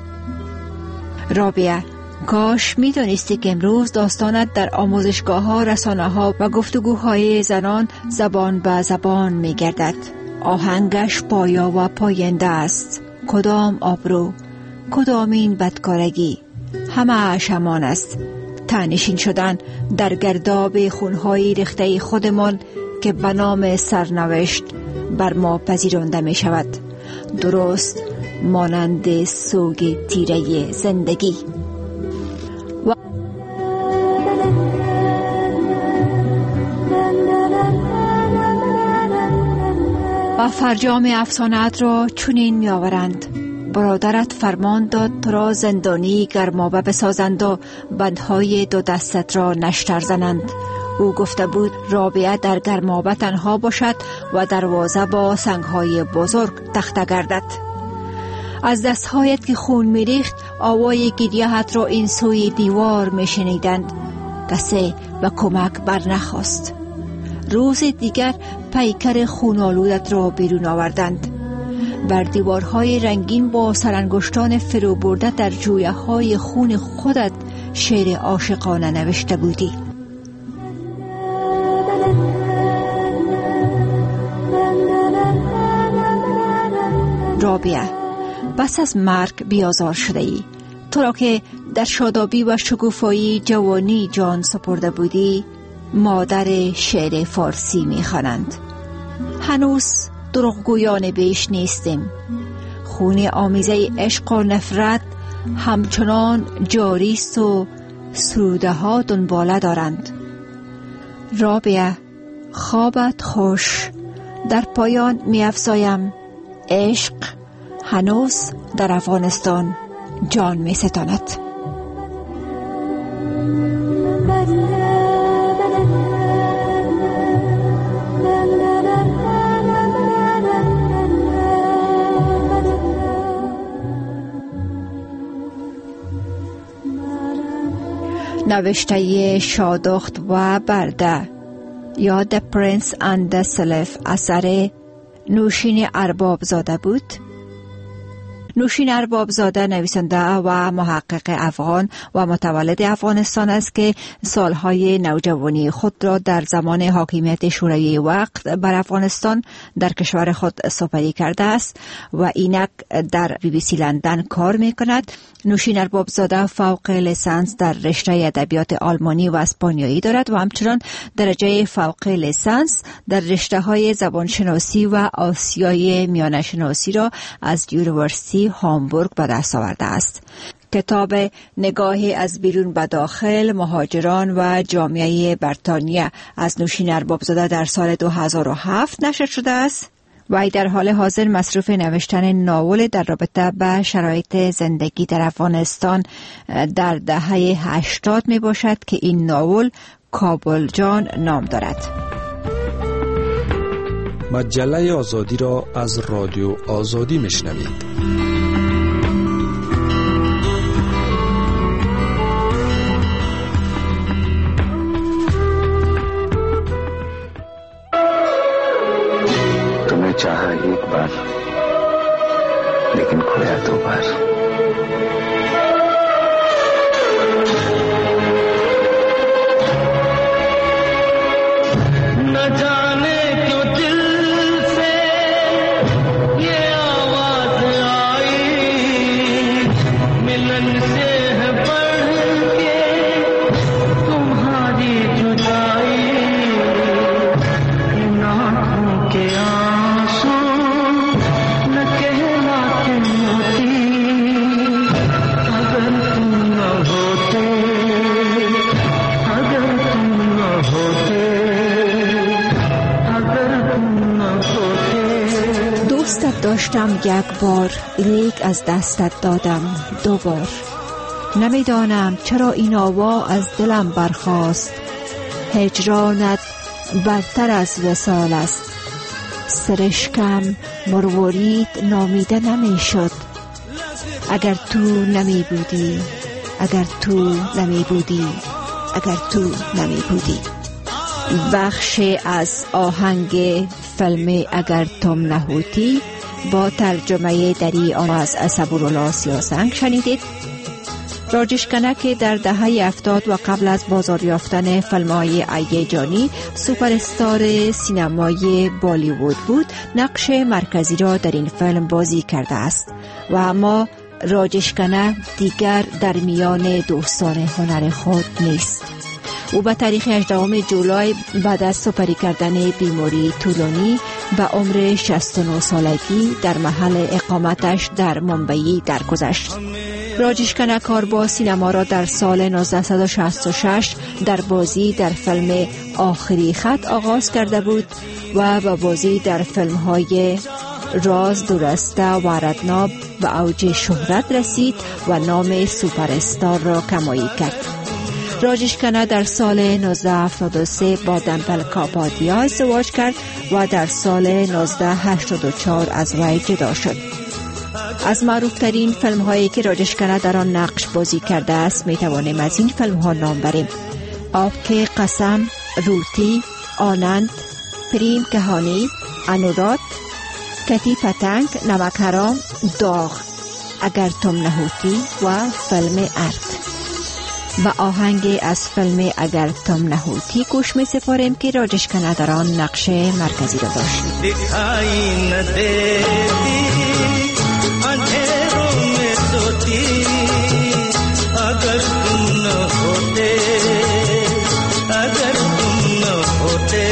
رابعه، کاش می دانستی که امروز داستانت در آموزشگاه ها، رسانه ها و گفتگوهای زنان زبان به زبان می گردد. آهنگش پایا و پاینده است. کدام آبرو، کدام این بدکارگی، همه شمان است. تنشین شدن در گرداب خونهای ریخته خودمان که به نام سرنوشت بر ما پذیرانده می شود، درست مانند سوگ تیره زندگی. و و فرجام افسانه‌ات را چنین می آورند. برادرت فرمان داد تو را زندانی گرمابه بسازند و بندهای دو دستت را نشتر زنند. او گفته بود رابعه در گرمابه تنها باشد و دروازه با سنگهای بزرگ تخته گردد. از دستهایت که خون می ریخت آوای گریه‌ات را این سوی دیوار می شنیدند. کسی به کمک بر نخواست. روز دیگر پیکر خونالودت را بیرون آوردند. بر دیوارهای رنگین با سرانگشتان فرو برده در جویه های خون خودت شعر عاشقانه نوشته بودی. رابعه، بس از مرگ بیازار شده ای. تو را که در شادابی و شکوفایی جوانی جان سپرده بودی مادر شعر فارسی می خوانند. هنوز دروغگویان بیش نیستیم. خون آمیزه عشق و نفرت همچنان جاری است و سروده ها دنباله دارند. رابعه، خوابت خوش. در پایان می افزایم عشق هنوز در افغانستان جان می ستاند. نوشته شادخت و برده یا The Prince and the Slave اثر نوشین ارباب زاده بود. نوشین ارباب زاده نویسنده و محقق افغان و متولد افغانستان است که سالهای نوجوانی خود را در زمان حاکمیت شوروی وقت بر افغانستان در کشور خود سپری کرده است و اینک در بی بی سی لندن کار می کند. نوشین ارباب زاده فوق لیسانس در رشته ادبیات آلمانی و اسپانیایی دارد و همچنان درجه فوق لیسانس در رشته های زبانشناسی و آسیای میانه شناسی را از یونیورسیتی هامبورگ به دست آورده است. کتاب نگاهی از بیرون به داخل، مهاجران و جامعه بریتانیا از نوشین ارباب زاده در سال دو هزار و هفت نشر شده است. وی در حال حاضر مصروف نوشتن ناول در رابطه با شرایط زندگی در افغانستان در دهه هشتاد می باشد که این ناول کابل جان نام دارد. مجله آزادی را از رادیو آزادی میشنوید. चाहा एक बार लेकिन खोया दो बार। न जाने क्यों दिल से ये आवाज आई, मिलन से है बढ़ के तुम्हारी जुदाई, इन आँखों के دوستت داشتم یک بار، لیک از دستت دادم دو بار. نمیدانم چرا این آوا از دلم برخاست. هجرانت بدتر از وصال است. سرشکم مروارید نامیده نمی شد. اگر تو نمی بودی، اگر تو نمی بودی، اگر تو نمی بودی. بخش از آهنگ فیلم اگر تم نهوتی با ترجمه دری آن از صبورالله سیاسنگ شنیدید. راجش کنک در دهه هفتاد و قبل از بازار یافتن فیلم‌های هیجانی سوپرستار سینمای بالیوود بود، نقش مرکزی را در این فیلم بازی کرده است و اما راجش کنک دیگر در میان دوستان هنر خود نیست. او به تاریخ هجدهم جولای بعد از سپری کردن بیماری طولانی به عمر شصت و نه سالگی در محل اقامتش در ممبئی درگذشت. راجش کنک کار با سینما را در سال نوزده و شصت و شش در بازی در فیلم آخری خط آغاز کرده بود و با بازی در فیلم‌های راز دورسته و ردناب به اوج شهرت رسید و نام سوپرستار را کمایی کرد. راجش کنک در سال نوزده هفتاد و سه با دمپل کاپادیا ازدواج کرد و در سال نوزده هشتاد و چهار از وی جدا شد. از معروفترین فیلم هایی که راجش کنک در آن نقش بازی کرده است می توانیم از این فیلم ها نام بریم: آب که قسم، روتی، آنند، پریم کهانی، انورات، کتی پتنگ، نمک حرام، داغ، اگر تم نهوتی و فیلم ارد. و آهنگ از فیلم اگر تم نهوتی گوش می سپاریم که راجش کنک در آن نقش مرکزی را داشت. दिखाई न देती अंधेरों में सोती अगर तुम न होते अगर तुम न होते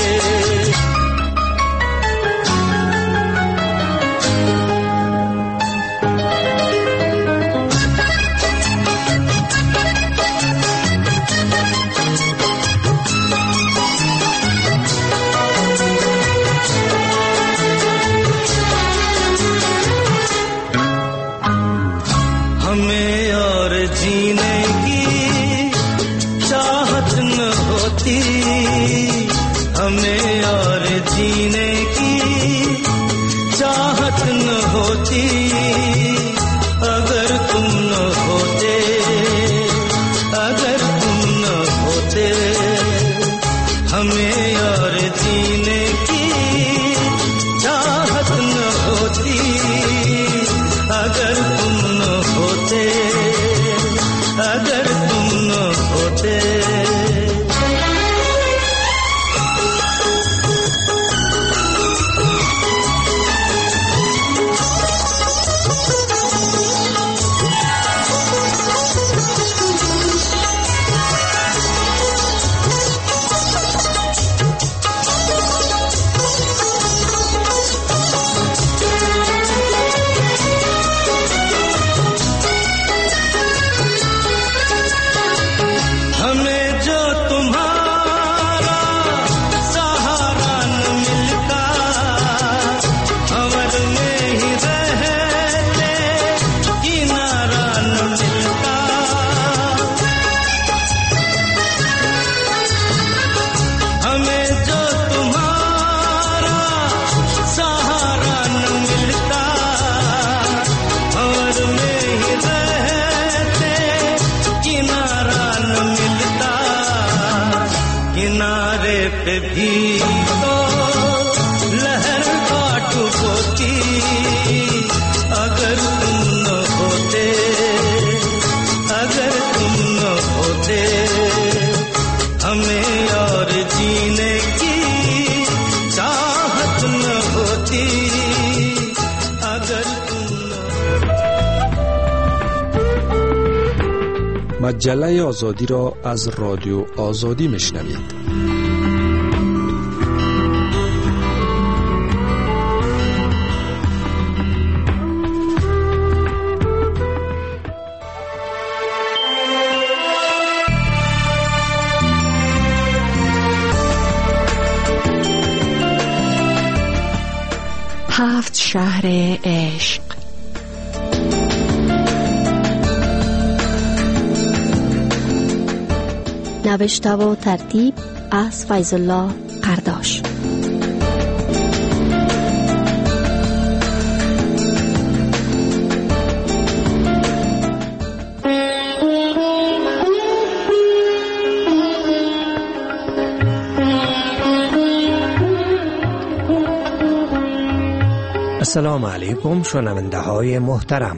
होते مجله آزادی را از رادیو آزادی میشنوید. هفت شهر عشق. نوشته و ترتیب از فیض الله قرداش. السلام علیکم شنونده های محترم.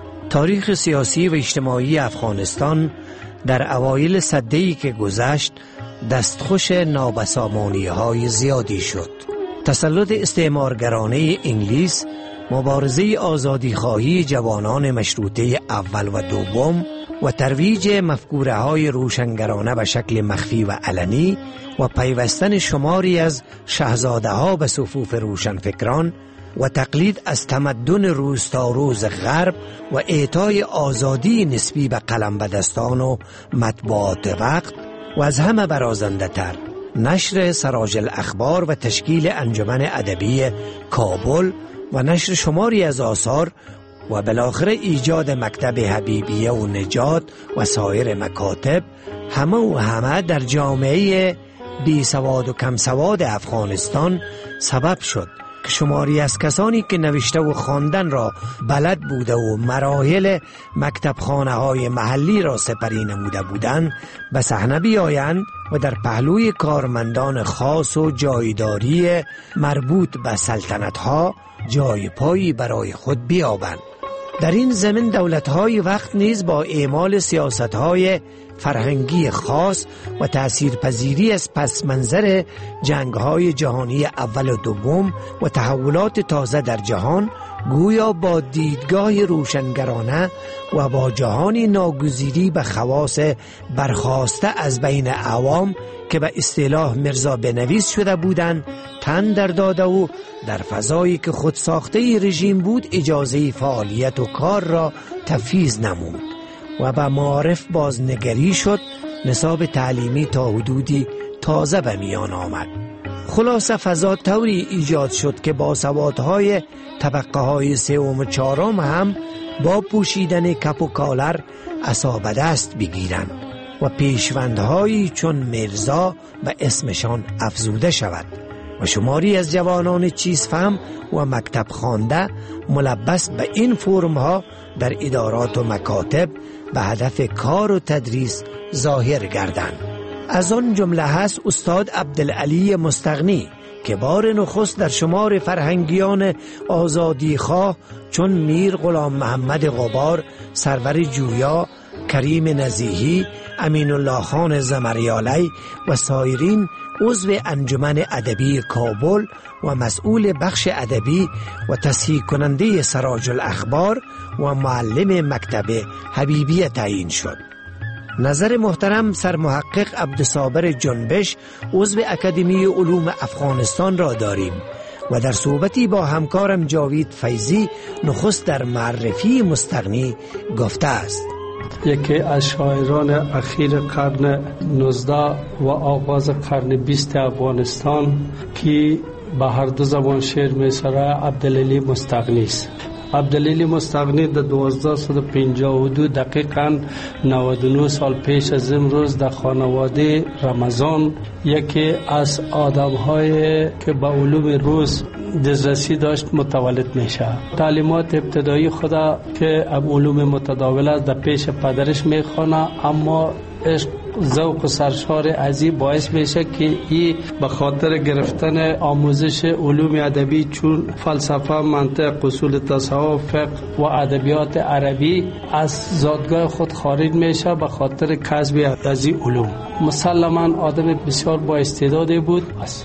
تاریخ سیاسی و اجتماعی افغانستان در اوایل سده‌ای که گذشت دستخوش نابسامانی‌های زیادی شد. تسلط استعمارگرانه انگلیس، مبارزه آزادیخواهی جوانان مشروطه اول و دوم و ترویج مفکوره‌های روشنگرانه به شکل مخفی و علنی و پیوستن شماری از شاهزاده‌ها به صفوف روشنفکران و تقلید از تمدن روزتاروز غرب و اعطای آزادی نسبی به قلم به دستان و مطبوعات وقت و از همه برازنده تر نشر سراج الاخبار و تشکیل انجمن ادبی کابل و نشر شماری از آثار و بالاخره ایجاد مکتب حبیبیه و نجات و سایر مکاتب همه و همه در جامعه بی سواد و کم سواد افغانستان سبب شد که شماری از کسانی که نوشته و خواندن را بلد بوده و مراحل مکتب خانه های محلی را سپری نموده بودند به صحنه بیایند و در پهلوی کارمندان خاص و جایداری مربوط به سلطنت ها جای پایی برای خود بیابند. در این زمین دولت‌های وقت نیز با اعمال سیاست‌های فرهنگی خاص و تأثیرپذیری از پس منظر جنگ‌های جهانی اول و دوم و تحولات تازه در جهان گویا با دیدگاه روشنگرانه و با جهانی ناگزیری به خواص برخاسته از بین عوام که به اصطلاح مرزا بنویس شده بودند تن در داده و در فضایی که خود ساخته رژیم بود اجازه فعالیت و کار را تفویض نمود و به معارف بازنگری شد. نصاب تعلیمی تا حدودی تازه به میان آمد. خلاصه فضا طوری ایجاد شد که باسوادهای طبقه های سوم و چهارم هم با پوشیدن کپ و کالر عصا به دست بگیرند و پیشوندهایی چون مرزا به اسمشان افزوده شود و شماری از جوانان چیزفهم و مکتب خوانده ملبس به این فرمها در ادارات و مکاتب به هدف کار و تدریس ظاهر گردند. از آن جمله هست استاد عبدالعلی مستغنی که بار نخست در شمار فرهنگیان آزادیخواه چون میر غلام محمد غبار، سرور جویا، کریم نزیهی، امین الله خان زمریالی و سایرین عضو انجمن ادبی کابل و مسئول بخش ادبی و تصحیح کننده سراج الاخبار و معلم مکتب حبیبیه تعیین شد. نظر محترم سرمحقق عبدالصابر جنبش عضو اکادمی علوم افغانستان را داریم و در صحبتی با همکارم جاوید فیضی نخست در معرفی مستغنی گفته است. یکی از شاعران اخیر قرن نوزده و آغاز قرن بیست افغانستان که به هر دو زبان شعر می‌سرا عبدالعلی مستغنی است. عبدالعلی مستغنی در دوازده صد و پنجاه و دو دقیقاً نود و نه سال پیش از امروز در خانواده رمضان یکی از آدم‌های که به علوم روز دسترسی داشت متولد میشه. تعلیمات ابتدایی خدا که علوم متداول است در پیش پدرش میخونه، اما عشق ذوق و سرشار ازی باعث میشه که ای به خاطر گرفتن آموزش علوم ادبی چون فلسفه، منطق، اصول تصوف، فقه و ادبیات عربی از زادگاه خود خارج میشه به خاطر کسب ازی علوم. مسلما آدم بسیار با استعدادی بود،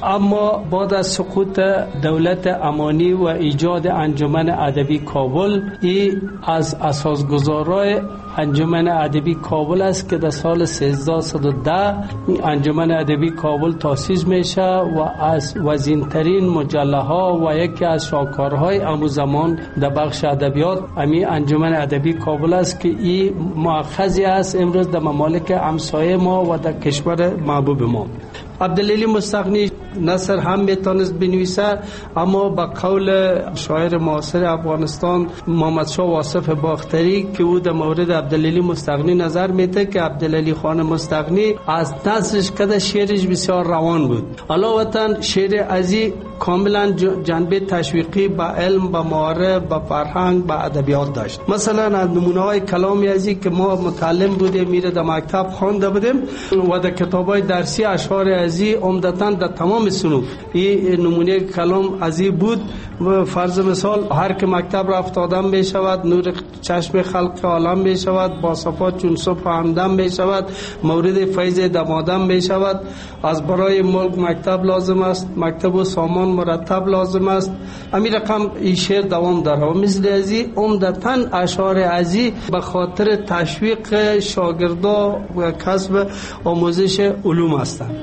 اما بعد از سقوط دولت امانی و ایجاد انجمن ادبی کابل، ای از اساسگذارای انجمن ادبی کابل است که در سال سیزده صد و ده انجمن ادبی کابل تأسیس میشه و از وزینترین مجله ها و یکی از شاهکارهای امو زمان در بخش ادبیات امی انجمن ادبی کابل است که این مؤخذی است امروز در ممالک همسایه ما و در کشور محبوب ما. عبدالعلی مستغنی نثر هم میتونست بنویسه، اما با قول شاعر معاصر افغانستان محمد شاه واصف باختری که او در مورد عبدالعلی مستغنی نظر میده که عبدالعلی خان مستغنی از نثرش کده شعرش بسیار روان بود. علاوه شعر ازی کاملا جنبه تشویقی با علم، با معارف، با فرهنگ، با ادبیات داشت. مثلا از نمونه های کلامی ازی که ما متعلم بودیم، میره در مکتب خوانده بودیم و در کتابای درسی اشعار ازی عمدتاً در تمام صنوف این نمونه کلام ازی بود. و فرض مثال هر که مکتب رفت آدم می شود، نور چشم خلق عالم می شود، با صفات چون صبح همدم می شود، مورد فیض دمادم می شود. از برای ملک مکتب لازم است، مکتب و سامان مرتب لازم است. همین رقم این شعر دوام داره و مثل ازی عمدتاً اشعار ازی به خاطر تشویق شاگردا و کسب آموزش علوم هستند.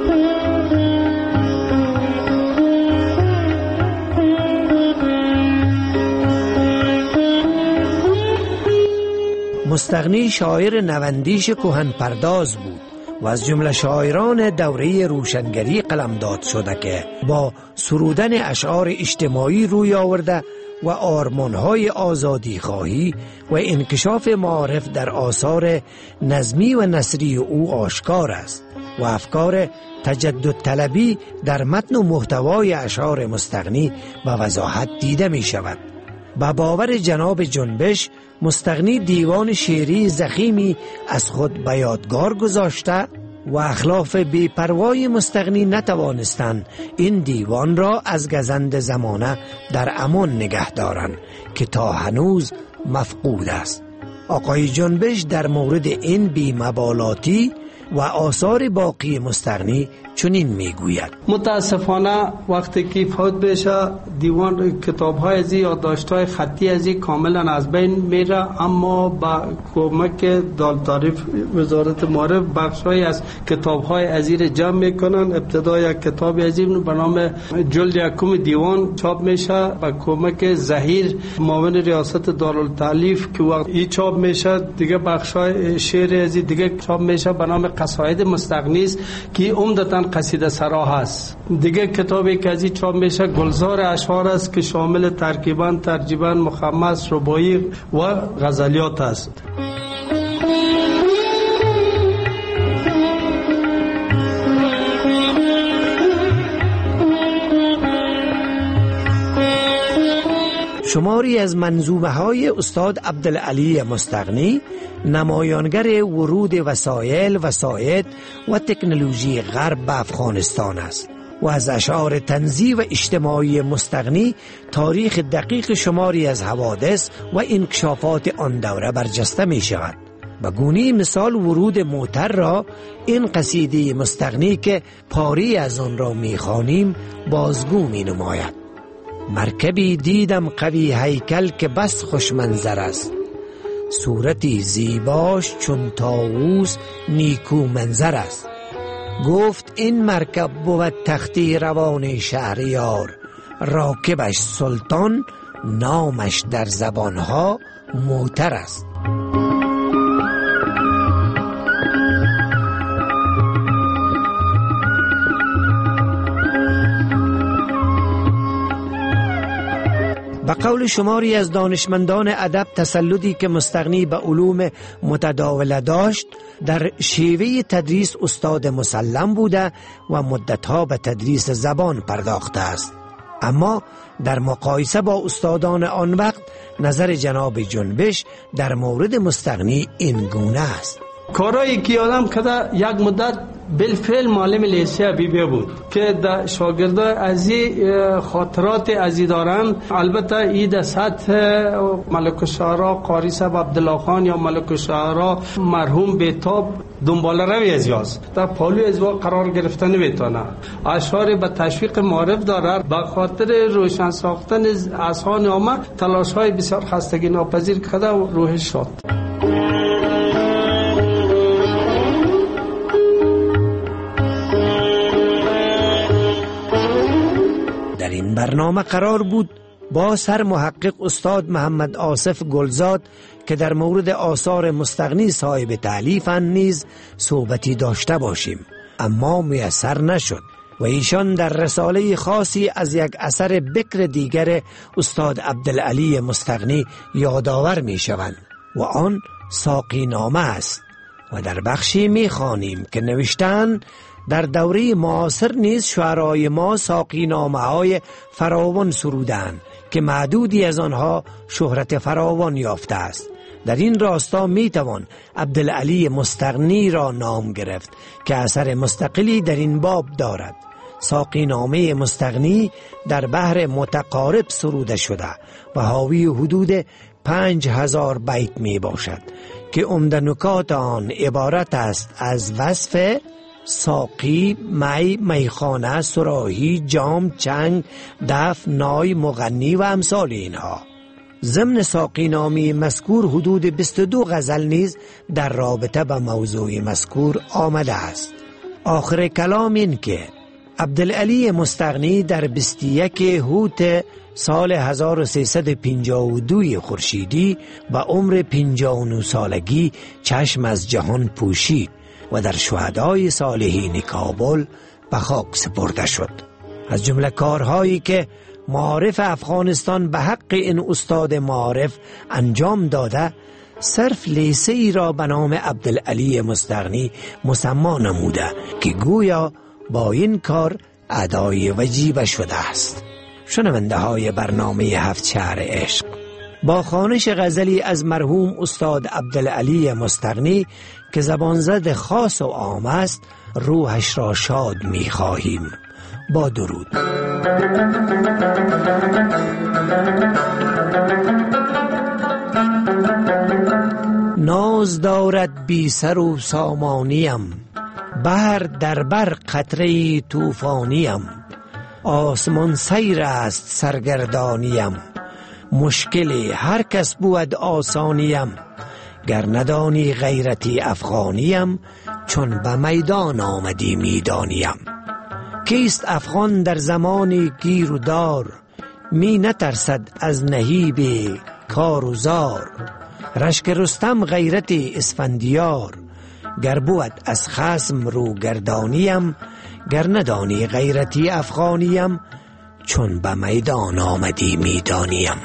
مستغنی شاعر نوندیش کهن پرداز بود و از جمله شاعران دوره روشنگری قلمداد شده که با سرودن اشعار اجتماعی روی آورده و آرمانهای آزادی خواهی و انکشاف معارف در آثار نظمی و نثری او آشکار است و افکار تجدد طلبی در متن و محتوای اشعار مستغنی به وضاحت دیده می شود. با باور جناب جنبش، مستغنی دیوان شعری ضخیمی از خود به یادگار گذاشته و اخلاف بی‌پروای مستغنی نتوانستند این دیوان را از گزند زمانه در امان نگه دارند که تا هنوز مفقود است. آقای جنبش در مورد این بی‌مبالاتی و آثار باقی مستغنی چنین میگوید: متاسفانه وقتی که فوت بشه دیوان کتاب های ازی یا داشتای خطی ازی کاملا از بین میره، اما با کمک دال تعریف وزارت معارف بخشای از کتاب های ازی را جمع میکنن. ابتدا یک کتاب ازی به نام جلد یکم دیوان چاپ میشه با کمک ظهیر معاون ریاست دارالتالیف که وقت این چاپ میشه. دیگه بخشای شعر ازی دیگه چاپ میشه به نام قصاید مستغنی است که عمدتاً قصیده سرا هست. دیگه کتابی که ازی چاپ میشه گلزار اشعار است که شامل ترکیباً، ترجیباً، مخمس، رباعی و غزلیات است. شماری از منظومه های استاد عبدالعلی مستغنی نمایانگر ورود وسایل، وسایط و تکنولوژی غرب به افغانستان است و از اشعار طنزی و اجتماعی مستغنی تاریخ دقیق شماری از حوادث و انکشافات آن دوره برجسته می شود. به گونه مثال ورود موتر را این قصیده مستغنی که پاری از آن را میخوانیم بازگو می نماید. مرکبی دیدم قوی هیکل که بس خوش منظر است، صورتی زیباش چون طاووس نیکو منظر است. گفت این مرکب بود تختی روان شهریار، راکبش سلطان نامش در زبانها موتر است. به قول شماری از دانشمندان ادب تسلطی که مستغنی به علوم متداوله داشت در شیوه تدریس استاد مسلم بوده و مدتها به تدریس زبان پرداخته است. اما در مقایسه با استادان آن وقت نظر جناب جنبش در مورد مستغنی این گونه است: کارایی که آدم کده یک مدت بالفعل معلم لیسه بیبی بود که در شاگرده از خاطرات ازی دارن. البته ای در سطح ملک الشعرا قاری صاحب عبدالله خان یا ملک الشعرا مرحوم بیتاب دنبال روی ازیاز در پالوی ازوا قرار گرفتن نمیتونه. اشعار به تشویق معرف داره. به خاطر روشن ساختن اذهان عامه تلاش های بسیار خستگی ناپذیر کرده و روحش شد. در این برنامه قرار بود با سر محقق استاد محمد آصف گلزاد که در مورد آثار مستغنی صاحب تألیفند نیز صحبتی داشته باشیم، اما میسر نشد و ایشان در رساله خاصی از یک اثر بکر دیگر استاد عبدالعلی مستغنی یادآور می شوند و آن ساقی نامه است و در بخشی می خوانیم که نوشتن در دوره معاصر نیز شعرای ما ساقی نامه های فراوان سرودند که معدودی از آنها شهرت فراوان یافته است. در این راستا می توان عبدالعلی مستغنی را نام گرفت که اثر مستقلی در این باب دارد. ساقی نامه مستغنی در بحر متقارب سروده شده و حاوی حدود پنج هزار بیت می باشد که عمده نکات آن عبارت است از وصف ساقی، می، میخانه، صراحی، جام، چنگ، دف، نای، مغنی و امثال اینها. ضمن ساقی نامی مذکور حدود بیست و دو غزل نیز در رابطه با موضوع مذکور آمده است. آخر کلام این که عبدالعلی مستغنی در بیست و یک هوت سال هزار و سیصد و پنجاه و دو خورشیدی با عمر پنجاه و نه سالگی چشم از جهان پوشید و در شهدای صالحین کابل به خاک سپرده شد. از جمله کارهایی که معارف افغانستان به حق این استاد معارف انجام داده، صرف لیسه ای را به نام عبدالعلی مستغنی مسما نموده که گویا با این کار ادای وجیبه شده است. شنونده های برنامه هفت شهر عشق، با خوانش غزلی از مرحوم استاد عبدالعلی مستغنی که زبانزد خاص و عام است، روحش را شاد می خواهیم. با درود. ناز دارد بی سر و سامانیم، بر در بر قطره طوفانیم، آسمان سیر است سرگردانیم، مشکل هر کس بود آسانیم، گر ندانی غیرتی افغانیم، چون به میدان آمدی میدانیم. کیست افغان در زمانی گیر و دار، می نترسد از نهیب کار و زار، رشک رستم غیرتی اسفندیار، گر بود از خصم رو گردانیم، گر ندانی غیرتی افغانیم، چون به میدان آمدی میدانیم.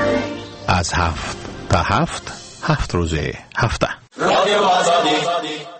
از هفت تا هفت، هفت روزه هفته. رادیو آزادی